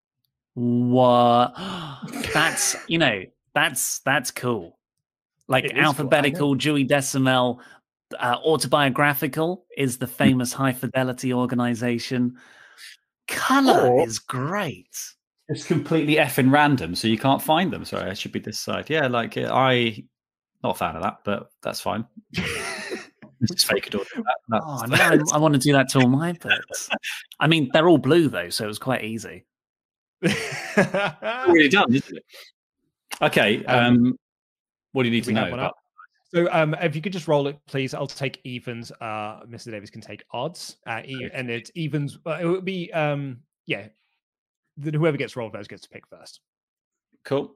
[SPEAKER 4] What? That's you know. That's that's cool. Like alphabetical, cool. Dewey Decimal, uh, autobiographical is the famous high fidelity organization. Color or is great.
[SPEAKER 10] It's completely effing random, so you can't find them. Sorry, I should be this side. Yeah, like I, not a fan of that, but that's fine. It's fake adore that. That's,
[SPEAKER 4] oh, no, I, I want to do that to all my books. I mean, they're all blue though, so it was quite easy.
[SPEAKER 10] Already done, isn't it? Okay. Um, what do you need to know about?
[SPEAKER 9] So um, if you could just roll it, please. I'll take evens. Uh, Mister Davis can take odds. Uh, e- and it's evens. Uh, it would be, um, yeah, whoever gets rolled first gets to pick first.
[SPEAKER 10] Cool.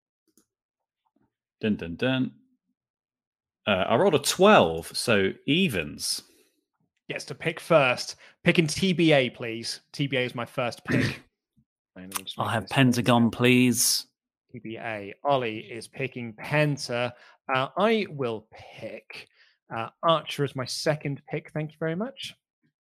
[SPEAKER 10] Dun, dun, dun. Uh, I rolled a twelve, so evens.
[SPEAKER 9] Gets to pick first. Picking T B A, please. T B A is my first pick.
[SPEAKER 4] I'll have Pentagon, please.
[SPEAKER 9] T B A. Ollie is picking Penta. Uh, I will pick uh, Archer as my second pick. Thank you very much.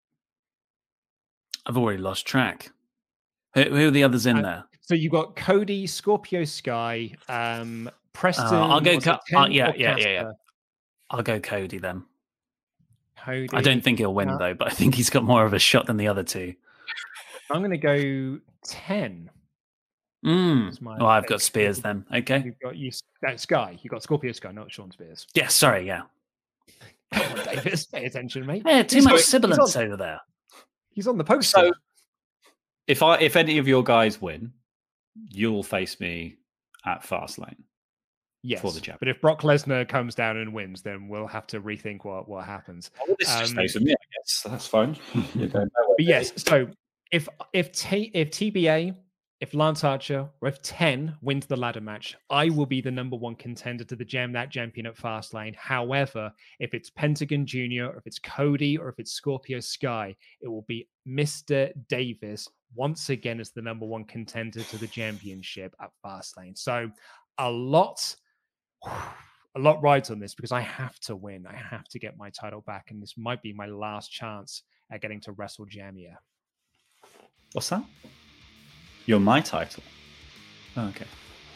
[SPEAKER 4] I've already lost track. Who, who are the others in uh, there?
[SPEAKER 9] So you got Cody, Scorpio Sky, um, Preston.
[SPEAKER 4] Uh, I'll go. Co- uh, yeah, yeah, yeah, yeah. I'll go Cody then.
[SPEAKER 9] Cody.
[SPEAKER 4] I don't think he'll win uh, though, but I think he's got more of a shot than the other two.
[SPEAKER 9] I'm going to go ten.
[SPEAKER 4] Mm. Oh, I've pick. got Spears then. Okay.
[SPEAKER 9] You've got you, uh, Sky. You got Scorpio Sky, not Sean Spears.
[SPEAKER 4] Yeah, sorry. Yeah.
[SPEAKER 9] Come on, Davis, pay attention, mate.
[SPEAKER 4] Yeah, too
[SPEAKER 9] he's
[SPEAKER 4] much
[SPEAKER 9] on,
[SPEAKER 4] sibilance over there.
[SPEAKER 9] He's on the poster.
[SPEAKER 10] So, if I if any of your guys win, you'll face me at Fastlane.
[SPEAKER 9] Yes,
[SPEAKER 10] for the champion.
[SPEAKER 9] But if Brock Lesnar comes down and wins, then we'll have to rethink what, what happens.
[SPEAKER 10] Oh, this um, just stays with me, I guess. That's fine. You don't know
[SPEAKER 9] but yes, so if if T, if T B A, if Lance Archer, or if ten wins the ladder match, I will be the number one contender to the Jam That Champion at Fastlane. However, if it's Pentagon Junior, or if it's Cody, or if it's Scorpio Sky, it will be Mister Davis once again as the number one contender to the championship at Fastlane. So a lot... a lot rides on this because I have to win. I have to get my title back, and this might be my last chance at getting to Wrestle Jamia.
[SPEAKER 10] What's that? You're my title. Oh, okay.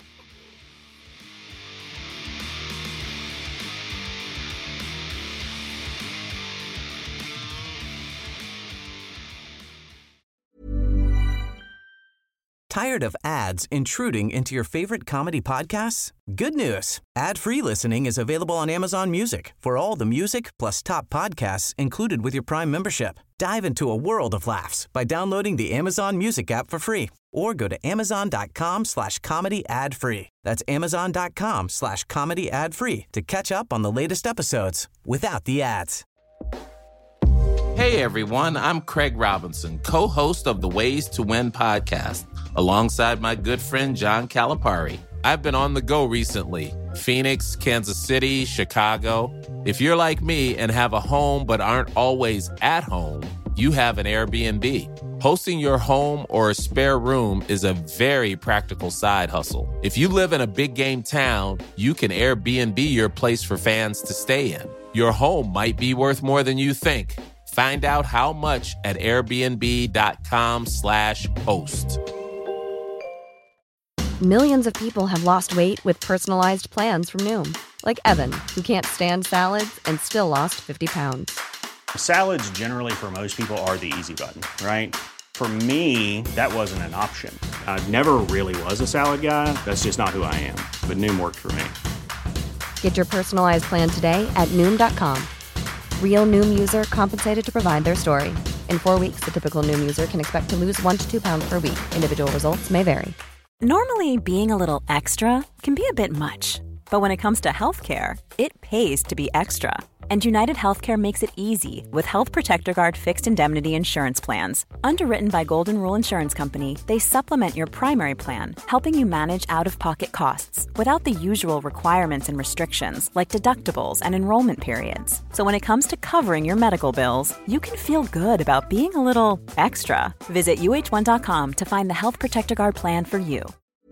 [SPEAKER 1] Tired of ads intruding into your favorite comedy podcasts? Good news. Ad-free listening is available on Amazon Music for all the music plus top podcasts included with your Prime membership. Dive into a world of laughs by downloading the Amazon Music app for free or go to amazon.com slash comedy ad free. That's amazon.com slash comedy ad free to catch up on the latest episodes without the ads.
[SPEAKER 11] Hey everyone, I'm Craig Robinson, co-host of the Ways to Win podcast, alongside my good friend John Calipari. I've been on the go recently. Phoenix, Kansas City, Chicago. If you're like me and have a home but aren't always at home, you have an Airbnb. Hosting your home or a spare room is a very practical side hustle. If you live in a big game town, you can Airbnb your place for fans to stay in. Your home might be worth more than you think. Find out how much at airbnb.com slash host.
[SPEAKER 12] Millions of people have lost weight with personalized plans from Noom. Like Evan, who can't stand salads and still lost fifty pounds.
[SPEAKER 13] Salads generally for most people are the easy button, right? For me, that wasn't an option. I never really was a salad guy. That's just not who I am. But Noom worked for me.
[SPEAKER 12] Get your personalized plan today at Noom dot com. Real Noom user compensated to provide their story. In four weeks, the typical Noom user can expect to lose one to two pounds per week. Individual results may vary.
[SPEAKER 2] Normally, being a little extra can be a bit much. But when it comes to healthcare, it pays to be extra. And United Healthcare makes it easy with Health Protector Guard fixed indemnity insurance plans. Underwritten by Golden Rule Insurance Company, they supplement your primary plan, helping you manage out-of-pocket costs without the usual requirements and restrictions like deductibles and enrollment periods. So when it comes to covering your medical bills, you can feel good about being a little extra. Visit U H one dot com to find the Health Protector Guard plan for you.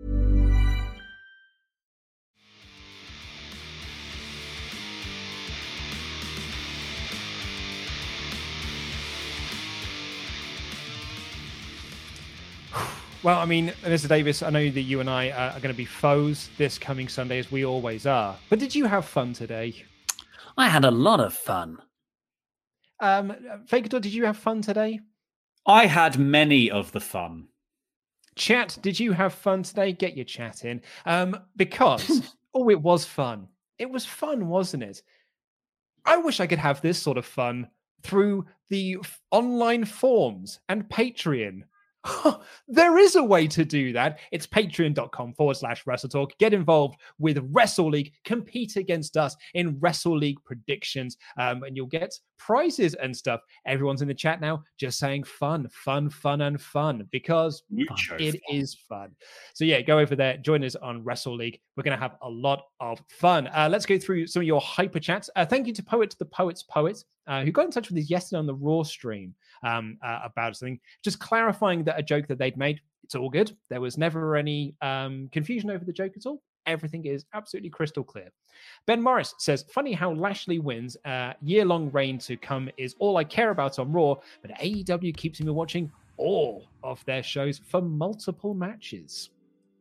[SPEAKER 9] Well, I mean, Mister Davis, I know that you and I are going to be foes this coming Sunday, as we always are. But did you have fun today?
[SPEAKER 4] I had a lot of fun.
[SPEAKER 9] Um, Fakador, did you have fun today?
[SPEAKER 10] I had many of the fun.
[SPEAKER 9] Chat, did you have fun today? Get your chat in. Um, because, oh, it was fun. It was fun, wasn't it? I wish I could have this sort of fun through the f- online forums and Patreon. There is a way to do that. It's patreon.com forward slash WrestleTalk. Get involved with Wrestle League. Compete against us in Wrestle League predictions, um, and you'll get prizes and stuff. Everyone's in the chat now just saying fun, fun, fun, and fun, because it fun. is fun. So yeah, go over there. Join us on Wrestle League. We're going to have a lot of fun. Uh, let's go through some of your hyper chats. Uh, thank you to Poet, the Poet's Poet, uh, who got in touch with us yesterday on the Raw stream um, uh, about something, just clarifying that a joke that they'd made, it's all good. There was never any um, confusion over the joke at all. Everything is absolutely crystal clear. Ben Morris says, funny how Lashley wins. Uh, year-long reign to come is all I care about on Raw, but A E W keeps me watching all of their shows for multiple matches.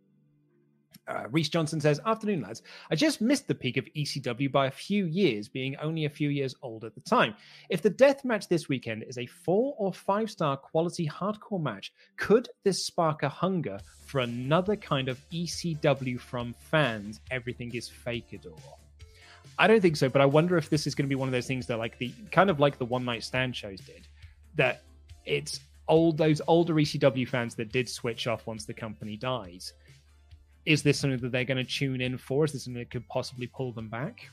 [SPEAKER 9] Uh, Reese Johnson says, afternoon, lads. I just missed the peak of E C W by a few years, being only a few years old at the time. If the death match this weekend is a four or five star quality hardcore match, could this spark a hunger for another kind of E C W from fans? Everything is fake-adore. I don't think so, but I wonder if this is going to be one of those things that, like the kind of like the one night stand shows did, that it's old those older E C W fans that did switch off once the company dies. Is this something that they're going to tune in for? Is this something that could possibly pull them back?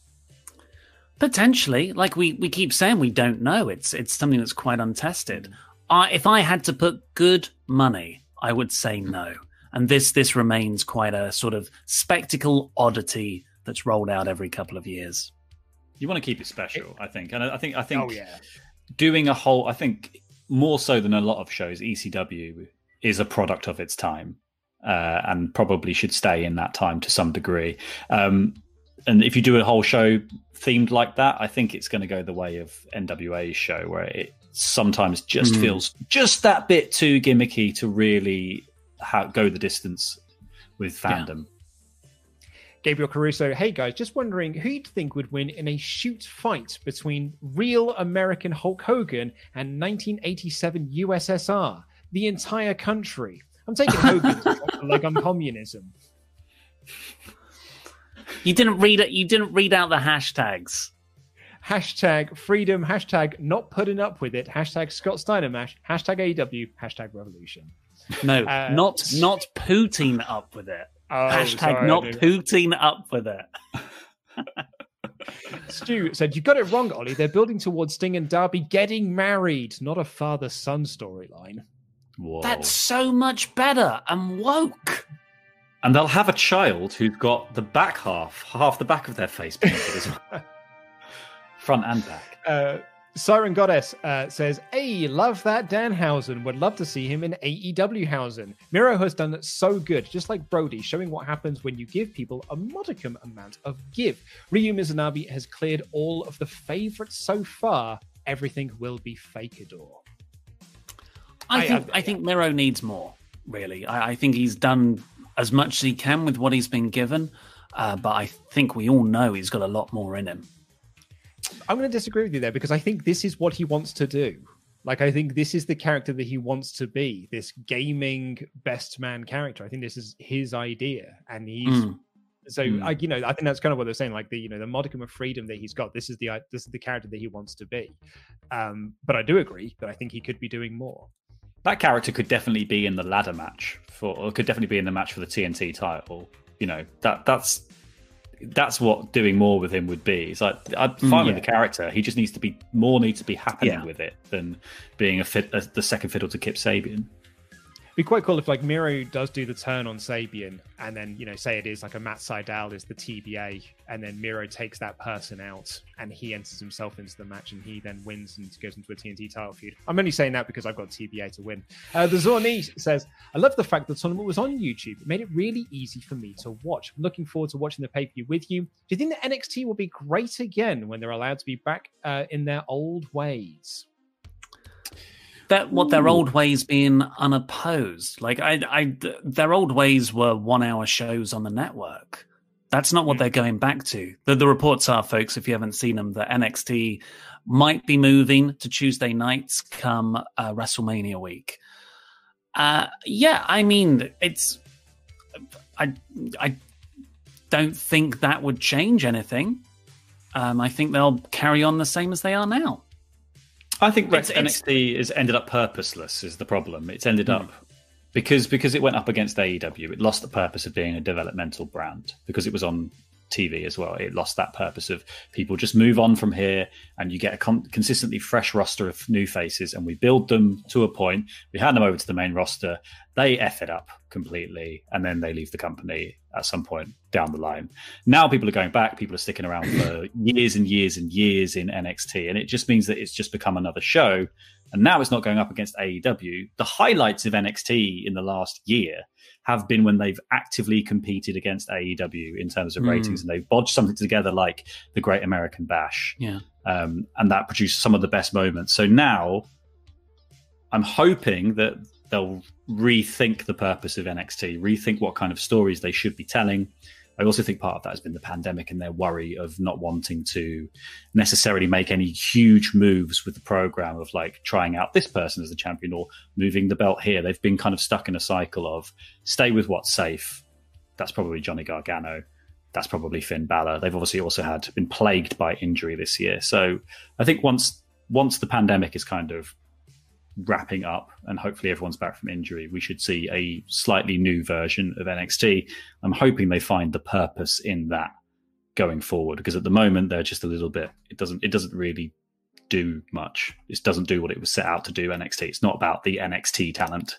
[SPEAKER 4] Potentially. Like we, we keep saying, we don't know. It's it's something that's quite untested. Mm. I, if I had to put good money, I would say no. And this this remains quite a sort of spectacle oddity that's rolled out every couple of years.
[SPEAKER 10] You want to keep it special, I think. And I think I think
[SPEAKER 9] oh, yeah.
[SPEAKER 10] doing a whole, I think more so than a lot of shows, E C W is a product of its time. Uh, and probably should stay in that time to some degree. Um, and if you do a whole show themed like that, I think it's going to go the way of N W A's show, where it sometimes just mm. feels just that bit too gimmicky to really ha- go the distance with fandom.
[SPEAKER 9] Yeah. Gabriel Caruso, hey guys, just wondering who you'd think would win in a shoot fight between real American Hulk Hogan and nineteen eighty-seven U S S R, the entire country. I'm taking Hogan like I'm communism.
[SPEAKER 4] You didn't read it. You didn't read out the hashtags.
[SPEAKER 9] Hashtag freedom. Hashtag not putting up with it. Hashtag Scott Steiner Mash. Hashtag A E W. Hashtag revolution.
[SPEAKER 4] No,
[SPEAKER 9] uh,
[SPEAKER 4] not not Putin up with it.
[SPEAKER 9] Oh,
[SPEAKER 4] Hashtag
[SPEAKER 9] sorry,
[SPEAKER 4] not Putin up with it.
[SPEAKER 9] Stu said, you got it wrong, Ollie. They're building towards Sting and Darby getting married, not a father-son storyline.
[SPEAKER 10] Whoa.
[SPEAKER 4] That's so much better and woke.
[SPEAKER 10] And they'll have a child who's got the back half, half the back of their face painted as well. Front and back.
[SPEAKER 9] Uh, Siren Goddess uh, says, hey, love that Danhausen. Would love to see him in A E W Hausen. Miro has done so good, just like Brody, showing what happens when you give people a modicum amount of give. Ryu Mizunami has cleared all of the favorites so far. Everything will be fake-adore.
[SPEAKER 4] I think I, I think Miro needs more, really. I, I think he's done as much as he can with what he's been given, uh, but I think we all know he's got a lot more in him.
[SPEAKER 9] I'm going to disagree with you there, because I think this is what he wants to do. Like, I think this is the character that he wants to be, this gaming best man character. I think this is his idea, and he's mm. so mm. I, you know, I think that's kind of what they're saying. Like the you know the modicum of freedom that he's got. This is the this is the character that he wants to be. Um, but I do agree that I think he could be doing more.
[SPEAKER 10] That character could definitely be in the ladder match for, or could definitely be in the match for the T N T title. You know, that that's that's what doing more with him would be. It's like, I'm fine mm, with yeah. the character. He just needs to be more needs to be happening yeah. with it than being a, fit, a the second fiddle to Kip Sabian.
[SPEAKER 9] Be quite cool if like Miro does do the turn on Sabian, and then you know say it is like a Matt Sydal is the T B A, and then Miro takes that person out and he enters himself into the match, and he then wins and goes into a T N T title feud. I'm only saying that because I've got T B A to win. Uh, the Zorni says, I love the fact the tournament was on YouTube. It made it really easy for me to watch. I'm looking forward to watching the pay-per-view with you. Do you think that N X T will be great again when they're allowed to be back uh, in their old ways?
[SPEAKER 4] That what their old ways being unopposed. Like I, I, their old ways were one-hour shows on the network. That's not what they're going back to. The, the reports are, folks, if you haven't seen them, that N X T might be moving to Tuesday nights come uh, WrestleMania week. Uh, yeah, I mean, it's. I, I don't think that would change anything. Um, I think they'll carry on the same as they are now.
[SPEAKER 10] I think
[SPEAKER 4] It's-
[SPEAKER 10] N X T has ended up purposeless is the problem. It's ended up because because it went up against A E W, it lost the purpose of being a developmental brand because it was on T V as well. It lost that purpose of people just move on from here and you get a con- consistently fresh roster of new faces and we build them to a point. We hand them over to the main roster. They F it up completely and then they leave the company at some point down the line. Now people are going back. People are sticking around for years and years and years in N X T. And it just means that it's just become another show. And now it's not going up against A E W. The highlights of N X T in the last year have been when they've actively competed against A E W in terms of
[SPEAKER 4] Mm.
[SPEAKER 10] ratings, and they've bodged something together like the Great American Bash.
[SPEAKER 4] Yeah.
[SPEAKER 10] Um, and that produced some of the best moments. So now I'm hoping that they'll rethink the purpose of N X T, rethink what kind of stories they should be telling. I also think part of that has been the pandemic and their worry of not wanting to necessarily make any huge moves with the program of like trying out this person as the champion or moving the belt here. They've been kind of stuck in a cycle of stay with what's safe. That's probably Johnny Gargano. That's probably Finn Balor. They've obviously also had been plagued by injury this year. So I think once once the pandemic is kind of wrapping up and hopefully everyone's back from injury, we should see a slightly new version of N X T. I'm hoping they find the purpose in that going forward, because at the moment they're just a little bit, it doesn't it doesn't really do much. It doesn't do what it was set out to do, N X T. It's not about the N X T talent.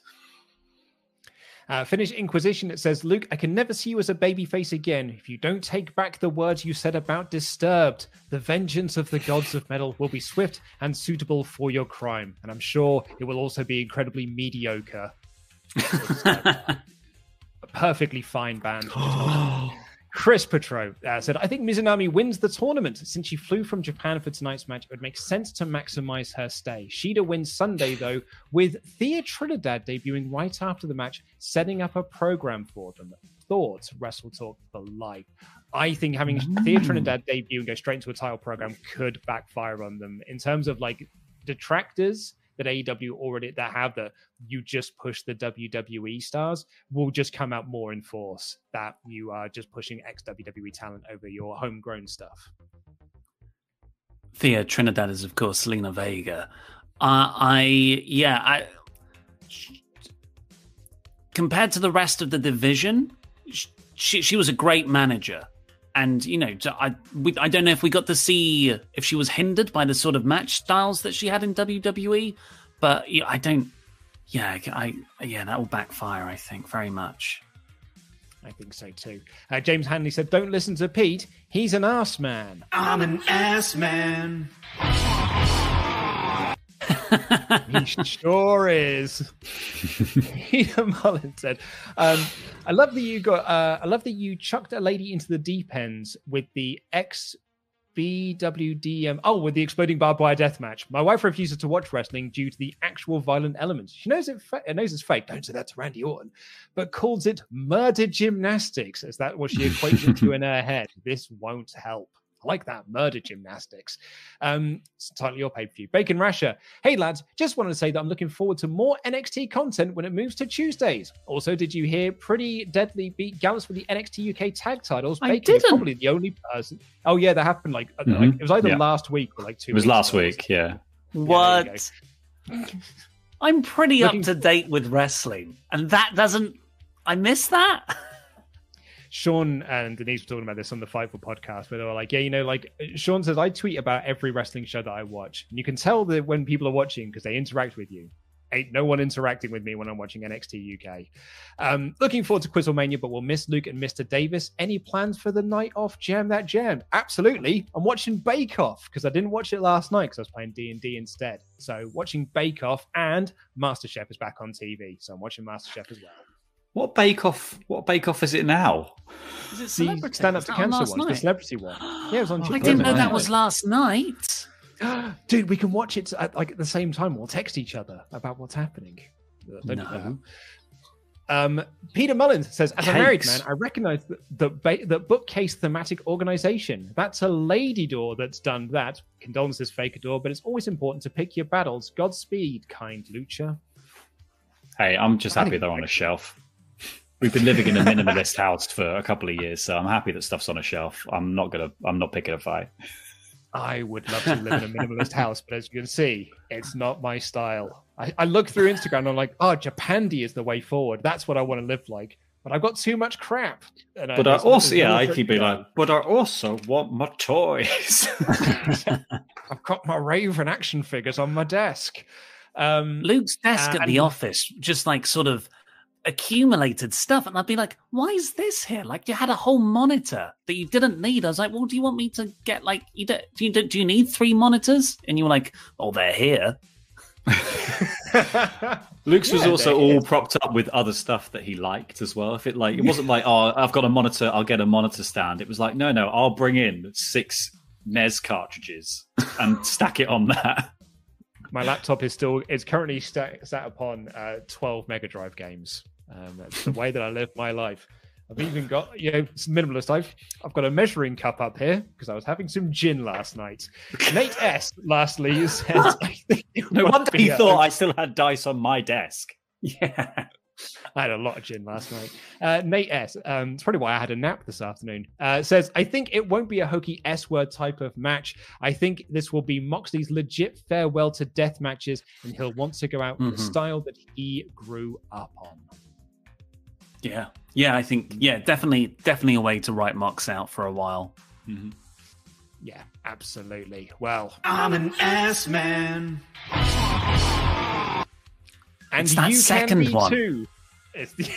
[SPEAKER 9] Uh, Finnish Inquisition, it says, Luke, I can never see you as a babyface again if you don't take back the words you said about Disturbed. The vengeance of the gods of metal will be swift and suitable for your crime. And I'm sure it will also be incredibly mediocre. It's like a perfectly fine band. Chris Petro uh, said, I think Mizunami wins the tournament. Since she flew from Japan for tonight's match, it would make sense to maximize her stay. Shida wins Sunday, though, with Thea Trinidad debuting right after the match, setting up a program for them. Thoughts, Wrestle Talk for life. I think having mm. Thea Trinidad debut and go straight into a title program could backfire on them. In terms of like detractors that A E W already that have that you just push the W W E stars will just come out more in force that you are just pushing ex-W W E talent over your homegrown stuff.
[SPEAKER 4] Thea Trinidad is, of course, Selena Vega. Uh, I, yeah, I, compared to the rest of the division, she, she was a great manager. And, you know, I we, I don't know if we got to see if she was hindered by the sort of match styles that she had in W W E, but yeah, I don't, yeah, I yeah, that will backfire, I think, very much.
[SPEAKER 9] I think so too. Uh, James Hanley said, don't listen to Pete. He's an ass man.
[SPEAKER 3] I'm an ass man.
[SPEAKER 9] He sure is. Peter Mullen said, um, I love that you got uh, I love that you chucked a lady into the deep ends with the X B W D M. Oh, with the exploding barbed wire death match. My wife refuses to watch wrestling due to the actual violent elements. She knows it fa- knows it's fake. Don't say that to Randy Orton, but calls it murder gymnastics. Is that what she equates it to in her head? This won't help. I like that, murder gymnastics. Um, it's entirely your pay-per-view. Bacon Rasher. Hey, lads, just wanted to say that I'm looking forward to more N X T content when it moves to Tuesdays. Also, did you hear Pretty Deadly beat Gallus for the N X T U K tag titles?
[SPEAKER 4] I
[SPEAKER 9] Bacon is
[SPEAKER 4] didn't.
[SPEAKER 9] probably the only person. Oh, yeah, that happened like,
[SPEAKER 10] Mm-hmm.
[SPEAKER 9] like it was either
[SPEAKER 10] Yeah.
[SPEAKER 9] last week or like two
[SPEAKER 10] It was
[SPEAKER 9] weeks
[SPEAKER 10] last
[SPEAKER 9] ago.
[SPEAKER 10] week, yeah.
[SPEAKER 4] What? I'm pretty
[SPEAKER 9] Looking
[SPEAKER 4] up to date with wrestling, and that doesn't. I miss that.
[SPEAKER 9] Sean and Denise were talking about this on the Fightful podcast, where they were like, yeah, you know, like Sean says, I tweet about every wrestling show that I watch. And you can tell that when people are watching because they interact with you. Ain't no one interacting with me when I'm watching N X T U K. Um, looking forward to Quizlemania, but we'll miss Luke and Mister Davis. Any plans for the night off? Jam that jam. Absolutely. I'm watching Bake Off because I didn't watch it last night because I was playing D and D instead. So watching Bake Off, and MasterChef is back on T V. So I'm watching MasterChef as well.
[SPEAKER 10] What Bake Off? What Bake Off is it now?
[SPEAKER 4] Is it
[SPEAKER 9] The
[SPEAKER 4] celebrity?
[SPEAKER 9] Stand Up
[SPEAKER 4] Was
[SPEAKER 9] to
[SPEAKER 4] that on
[SPEAKER 9] Cancer
[SPEAKER 4] last
[SPEAKER 9] one, the
[SPEAKER 4] night?
[SPEAKER 9] celebrity one. Yeah, it was on.
[SPEAKER 4] I
[SPEAKER 9] Tuesday.
[SPEAKER 4] didn't know that
[SPEAKER 10] Right.
[SPEAKER 4] was last night.
[SPEAKER 9] Dude, we can watch it at like at the same time. We'll text each other about what's happening. Don't do
[SPEAKER 4] No.
[SPEAKER 9] that. Um, Peter Mullins says, as a married
[SPEAKER 10] Cakes.
[SPEAKER 9] man, I recognize the, the, ba- the bookcase thematic organization. That's a lady door that's done that. Condolences, fake door, but it's always important to pick your battles. Godspeed, kind Lucha.
[SPEAKER 10] Hey, I'm just
[SPEAKER 9] I
[SPEAKER 10] happy
[SPEAKER 9] think-
[SPEAKER 10] they're on a shelf. We've been living in a minimalist house for a couple of years, so I'm happy that stuff's on a shelf. I'm not gonna. I'm not picking a fight.
[SPEAKER 9] I would love to live in a minimalist house, but as you can see, it's not my style. I, I look through Instagram and I'm like, oh, Japandi is the way forward. That's what I want to live like. But I've got too much crap. And
[SPEAKER 10] but
[SPEAKER 9] I,
[SPEAKER 10] I also, yeah, I
[SPEAKER 9] keep
[SPEAKER 10] keep being like, but I also want my toys.
[SPEAKER 9] I've got my Raven action figures on my desk. Um,
[SPEAKER 4] Luke's desk
[SPEAKER 9] uh,
[SPEAKER 4] at the office, just like sort of accumulated stuff, and I'd be like, why is this here? Like, you had a whole monitor that you didn't need. I was like, well, do you want me to get like you do, do you do you need three monitors? And you were like, oh, they're here.
[SPEAKER 10] Luke's
[SPEAKER 9] Yeah,
[SPEAKER 10] was also
[SPEAKER 9] they-
[SPEAKER 10] all propped up with other stuff that he liked as well. If it like it wasn't like, oh, I've got a monitor, I'll get a monitor stand. It was like, no, no, I'll bring in six N E S cartridges and stack it on that.
[SPEAKER 9] My laptop is still is currently sta- sat upon uh, twelve Mega Drive games. Um, that's the way that I live my life. I've even got, you know, it's minimalist life. I've got a measuring cup up here because I was having some gin last night. Nate S. lastly says, I think it
[SPEAKER 10] No
[SPEAKER 9] might
[SPEAKER 10] wonder
[SPEAKER 9] be
[SPEAKER 10] he
[SPEAKER 9] a-
[SPEAKER 10] thought I still had dice on my desk.
[SPEAKER 4] Yeah.
[SPEAKER 9] I had a lot of gin last night. Uh, Nate S. Um, it's probably why I had a nap this afternoon. Uh, says, I think it won't be a hokey S-word type of match. I think this will be Moxley's legit farewell to death matches, and he'll want to go out with
[SPEAKER 4] Mhm.
[SPEAKER 9] the style that he grew up on.
[SPEAKER 4] Yeah, yeah, I think yeah, definitely, definitely a way to write Mox out for a while.
[SPEAKER 10] Mm-hmm.
[SPEAKER 9] Yeah, absolutely. Well,
[SPEAKER 3] I'm an ass man.
[SPEAKER 9] and
[SPEAKER 4] It's that
[SPEAKER 9] you
[SPEAKER 4] second
[SPEAKER 9] can be
[SPEAKER 4] one.
[SPEAKER 9] too. It's the...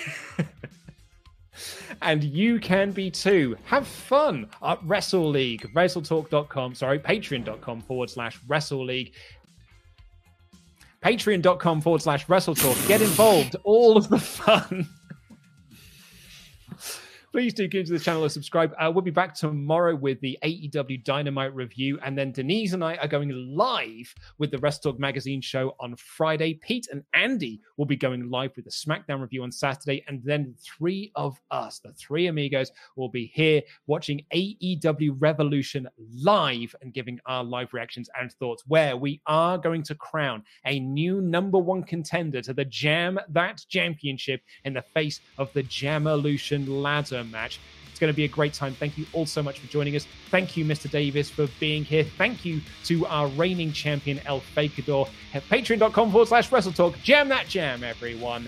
[SPEAKER 9] and you can be too. Have fun at Wrestle League. WrestleTalk dot com, sorry, patreon.com forward slash Wrestle League. Patreon.com forward slash WrestleTalk. Get involved. All of the fun. Please do get into the channel and subscribe. Uh, we'll be back tomorrow with the A E W Dynamite review. And then Denise and I are going live with the Wrestle Talk magazine show on Friday. Pete and Andy will be going live with the SmackDown review on Saturday. And then three of us, the three amigos, will be here watching A E W Revolution live and giving our live reactions and thoughts, where we are going to crown a new number one contender to the Jam That Championship in the face of the Jam-Elution ladder match. It's going to be a great time. Thank you all so much for joining us. Thank you, Mister Davis, for being here. Thank you to our reigning champion, El Fakador. Patreon.com forward slash WrestleTalk. Jam that jam, everyone.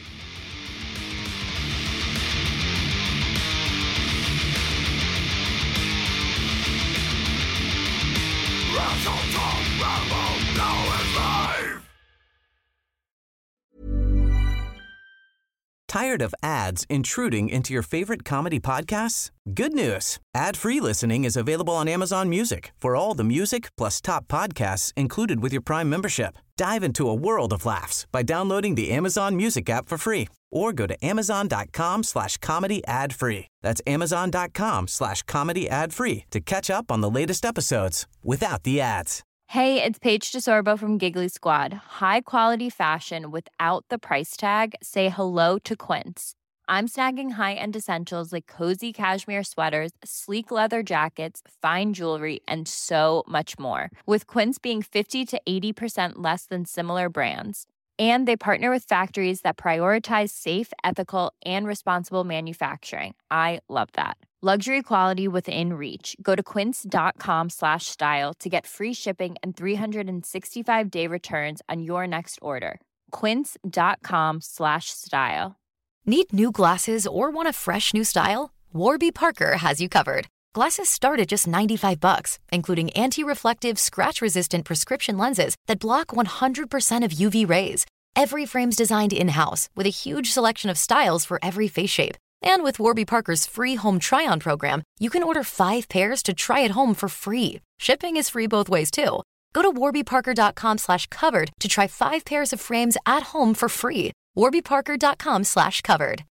[SPEAKER 1] Tired of ads intruding into your favorite comedy podcasts? Good news. Ad-free listening is available on Amazon Music for all the music plus top podcasts included with your Prime membership. Dive into a world of laughs by downloading the Amazon Music app for free or go to amazon.com slash comedy ad free. That's amazon.com slash comedy ad free to catch up on the latest episodes without the ads.
[SPEAKER 14] Hey, it's Paige DeSorbo from Giggly Squad. High quality fashion without the price tag. Say hello to Quince. I'm snagging high-end essentials like cozy cashmere sweaters, sleek leather jackets, fine jewelry, and so much more. With Quince being fifty to eighty percent less than similar brands. And they partner with factories that prioritize safe, ethical, and responsible manufacturing. I love that. Luxury quality within reach. Go to quince.com slash style to get free shipping and three sixty-five day returns on your next order. Quince.com slash style.
[SPEAKER 15] Need new glasses or want a fresh new style? Warby Parker has you covered. Glasses start at just ninety-five bucks, including anti-reflective, scratch-resistant prescription lenses that block one hundred percent of U V rays. Every frame's designed in-house with a huge selection of styles for every face shape. And with Warby Parker's free home try-on program, you can order five pairs to try at home for free. Shipping is free both ways, too. Go to warbyparker.com slash covered to try five pairs of frames at home for free. warbyparker.com slash covered.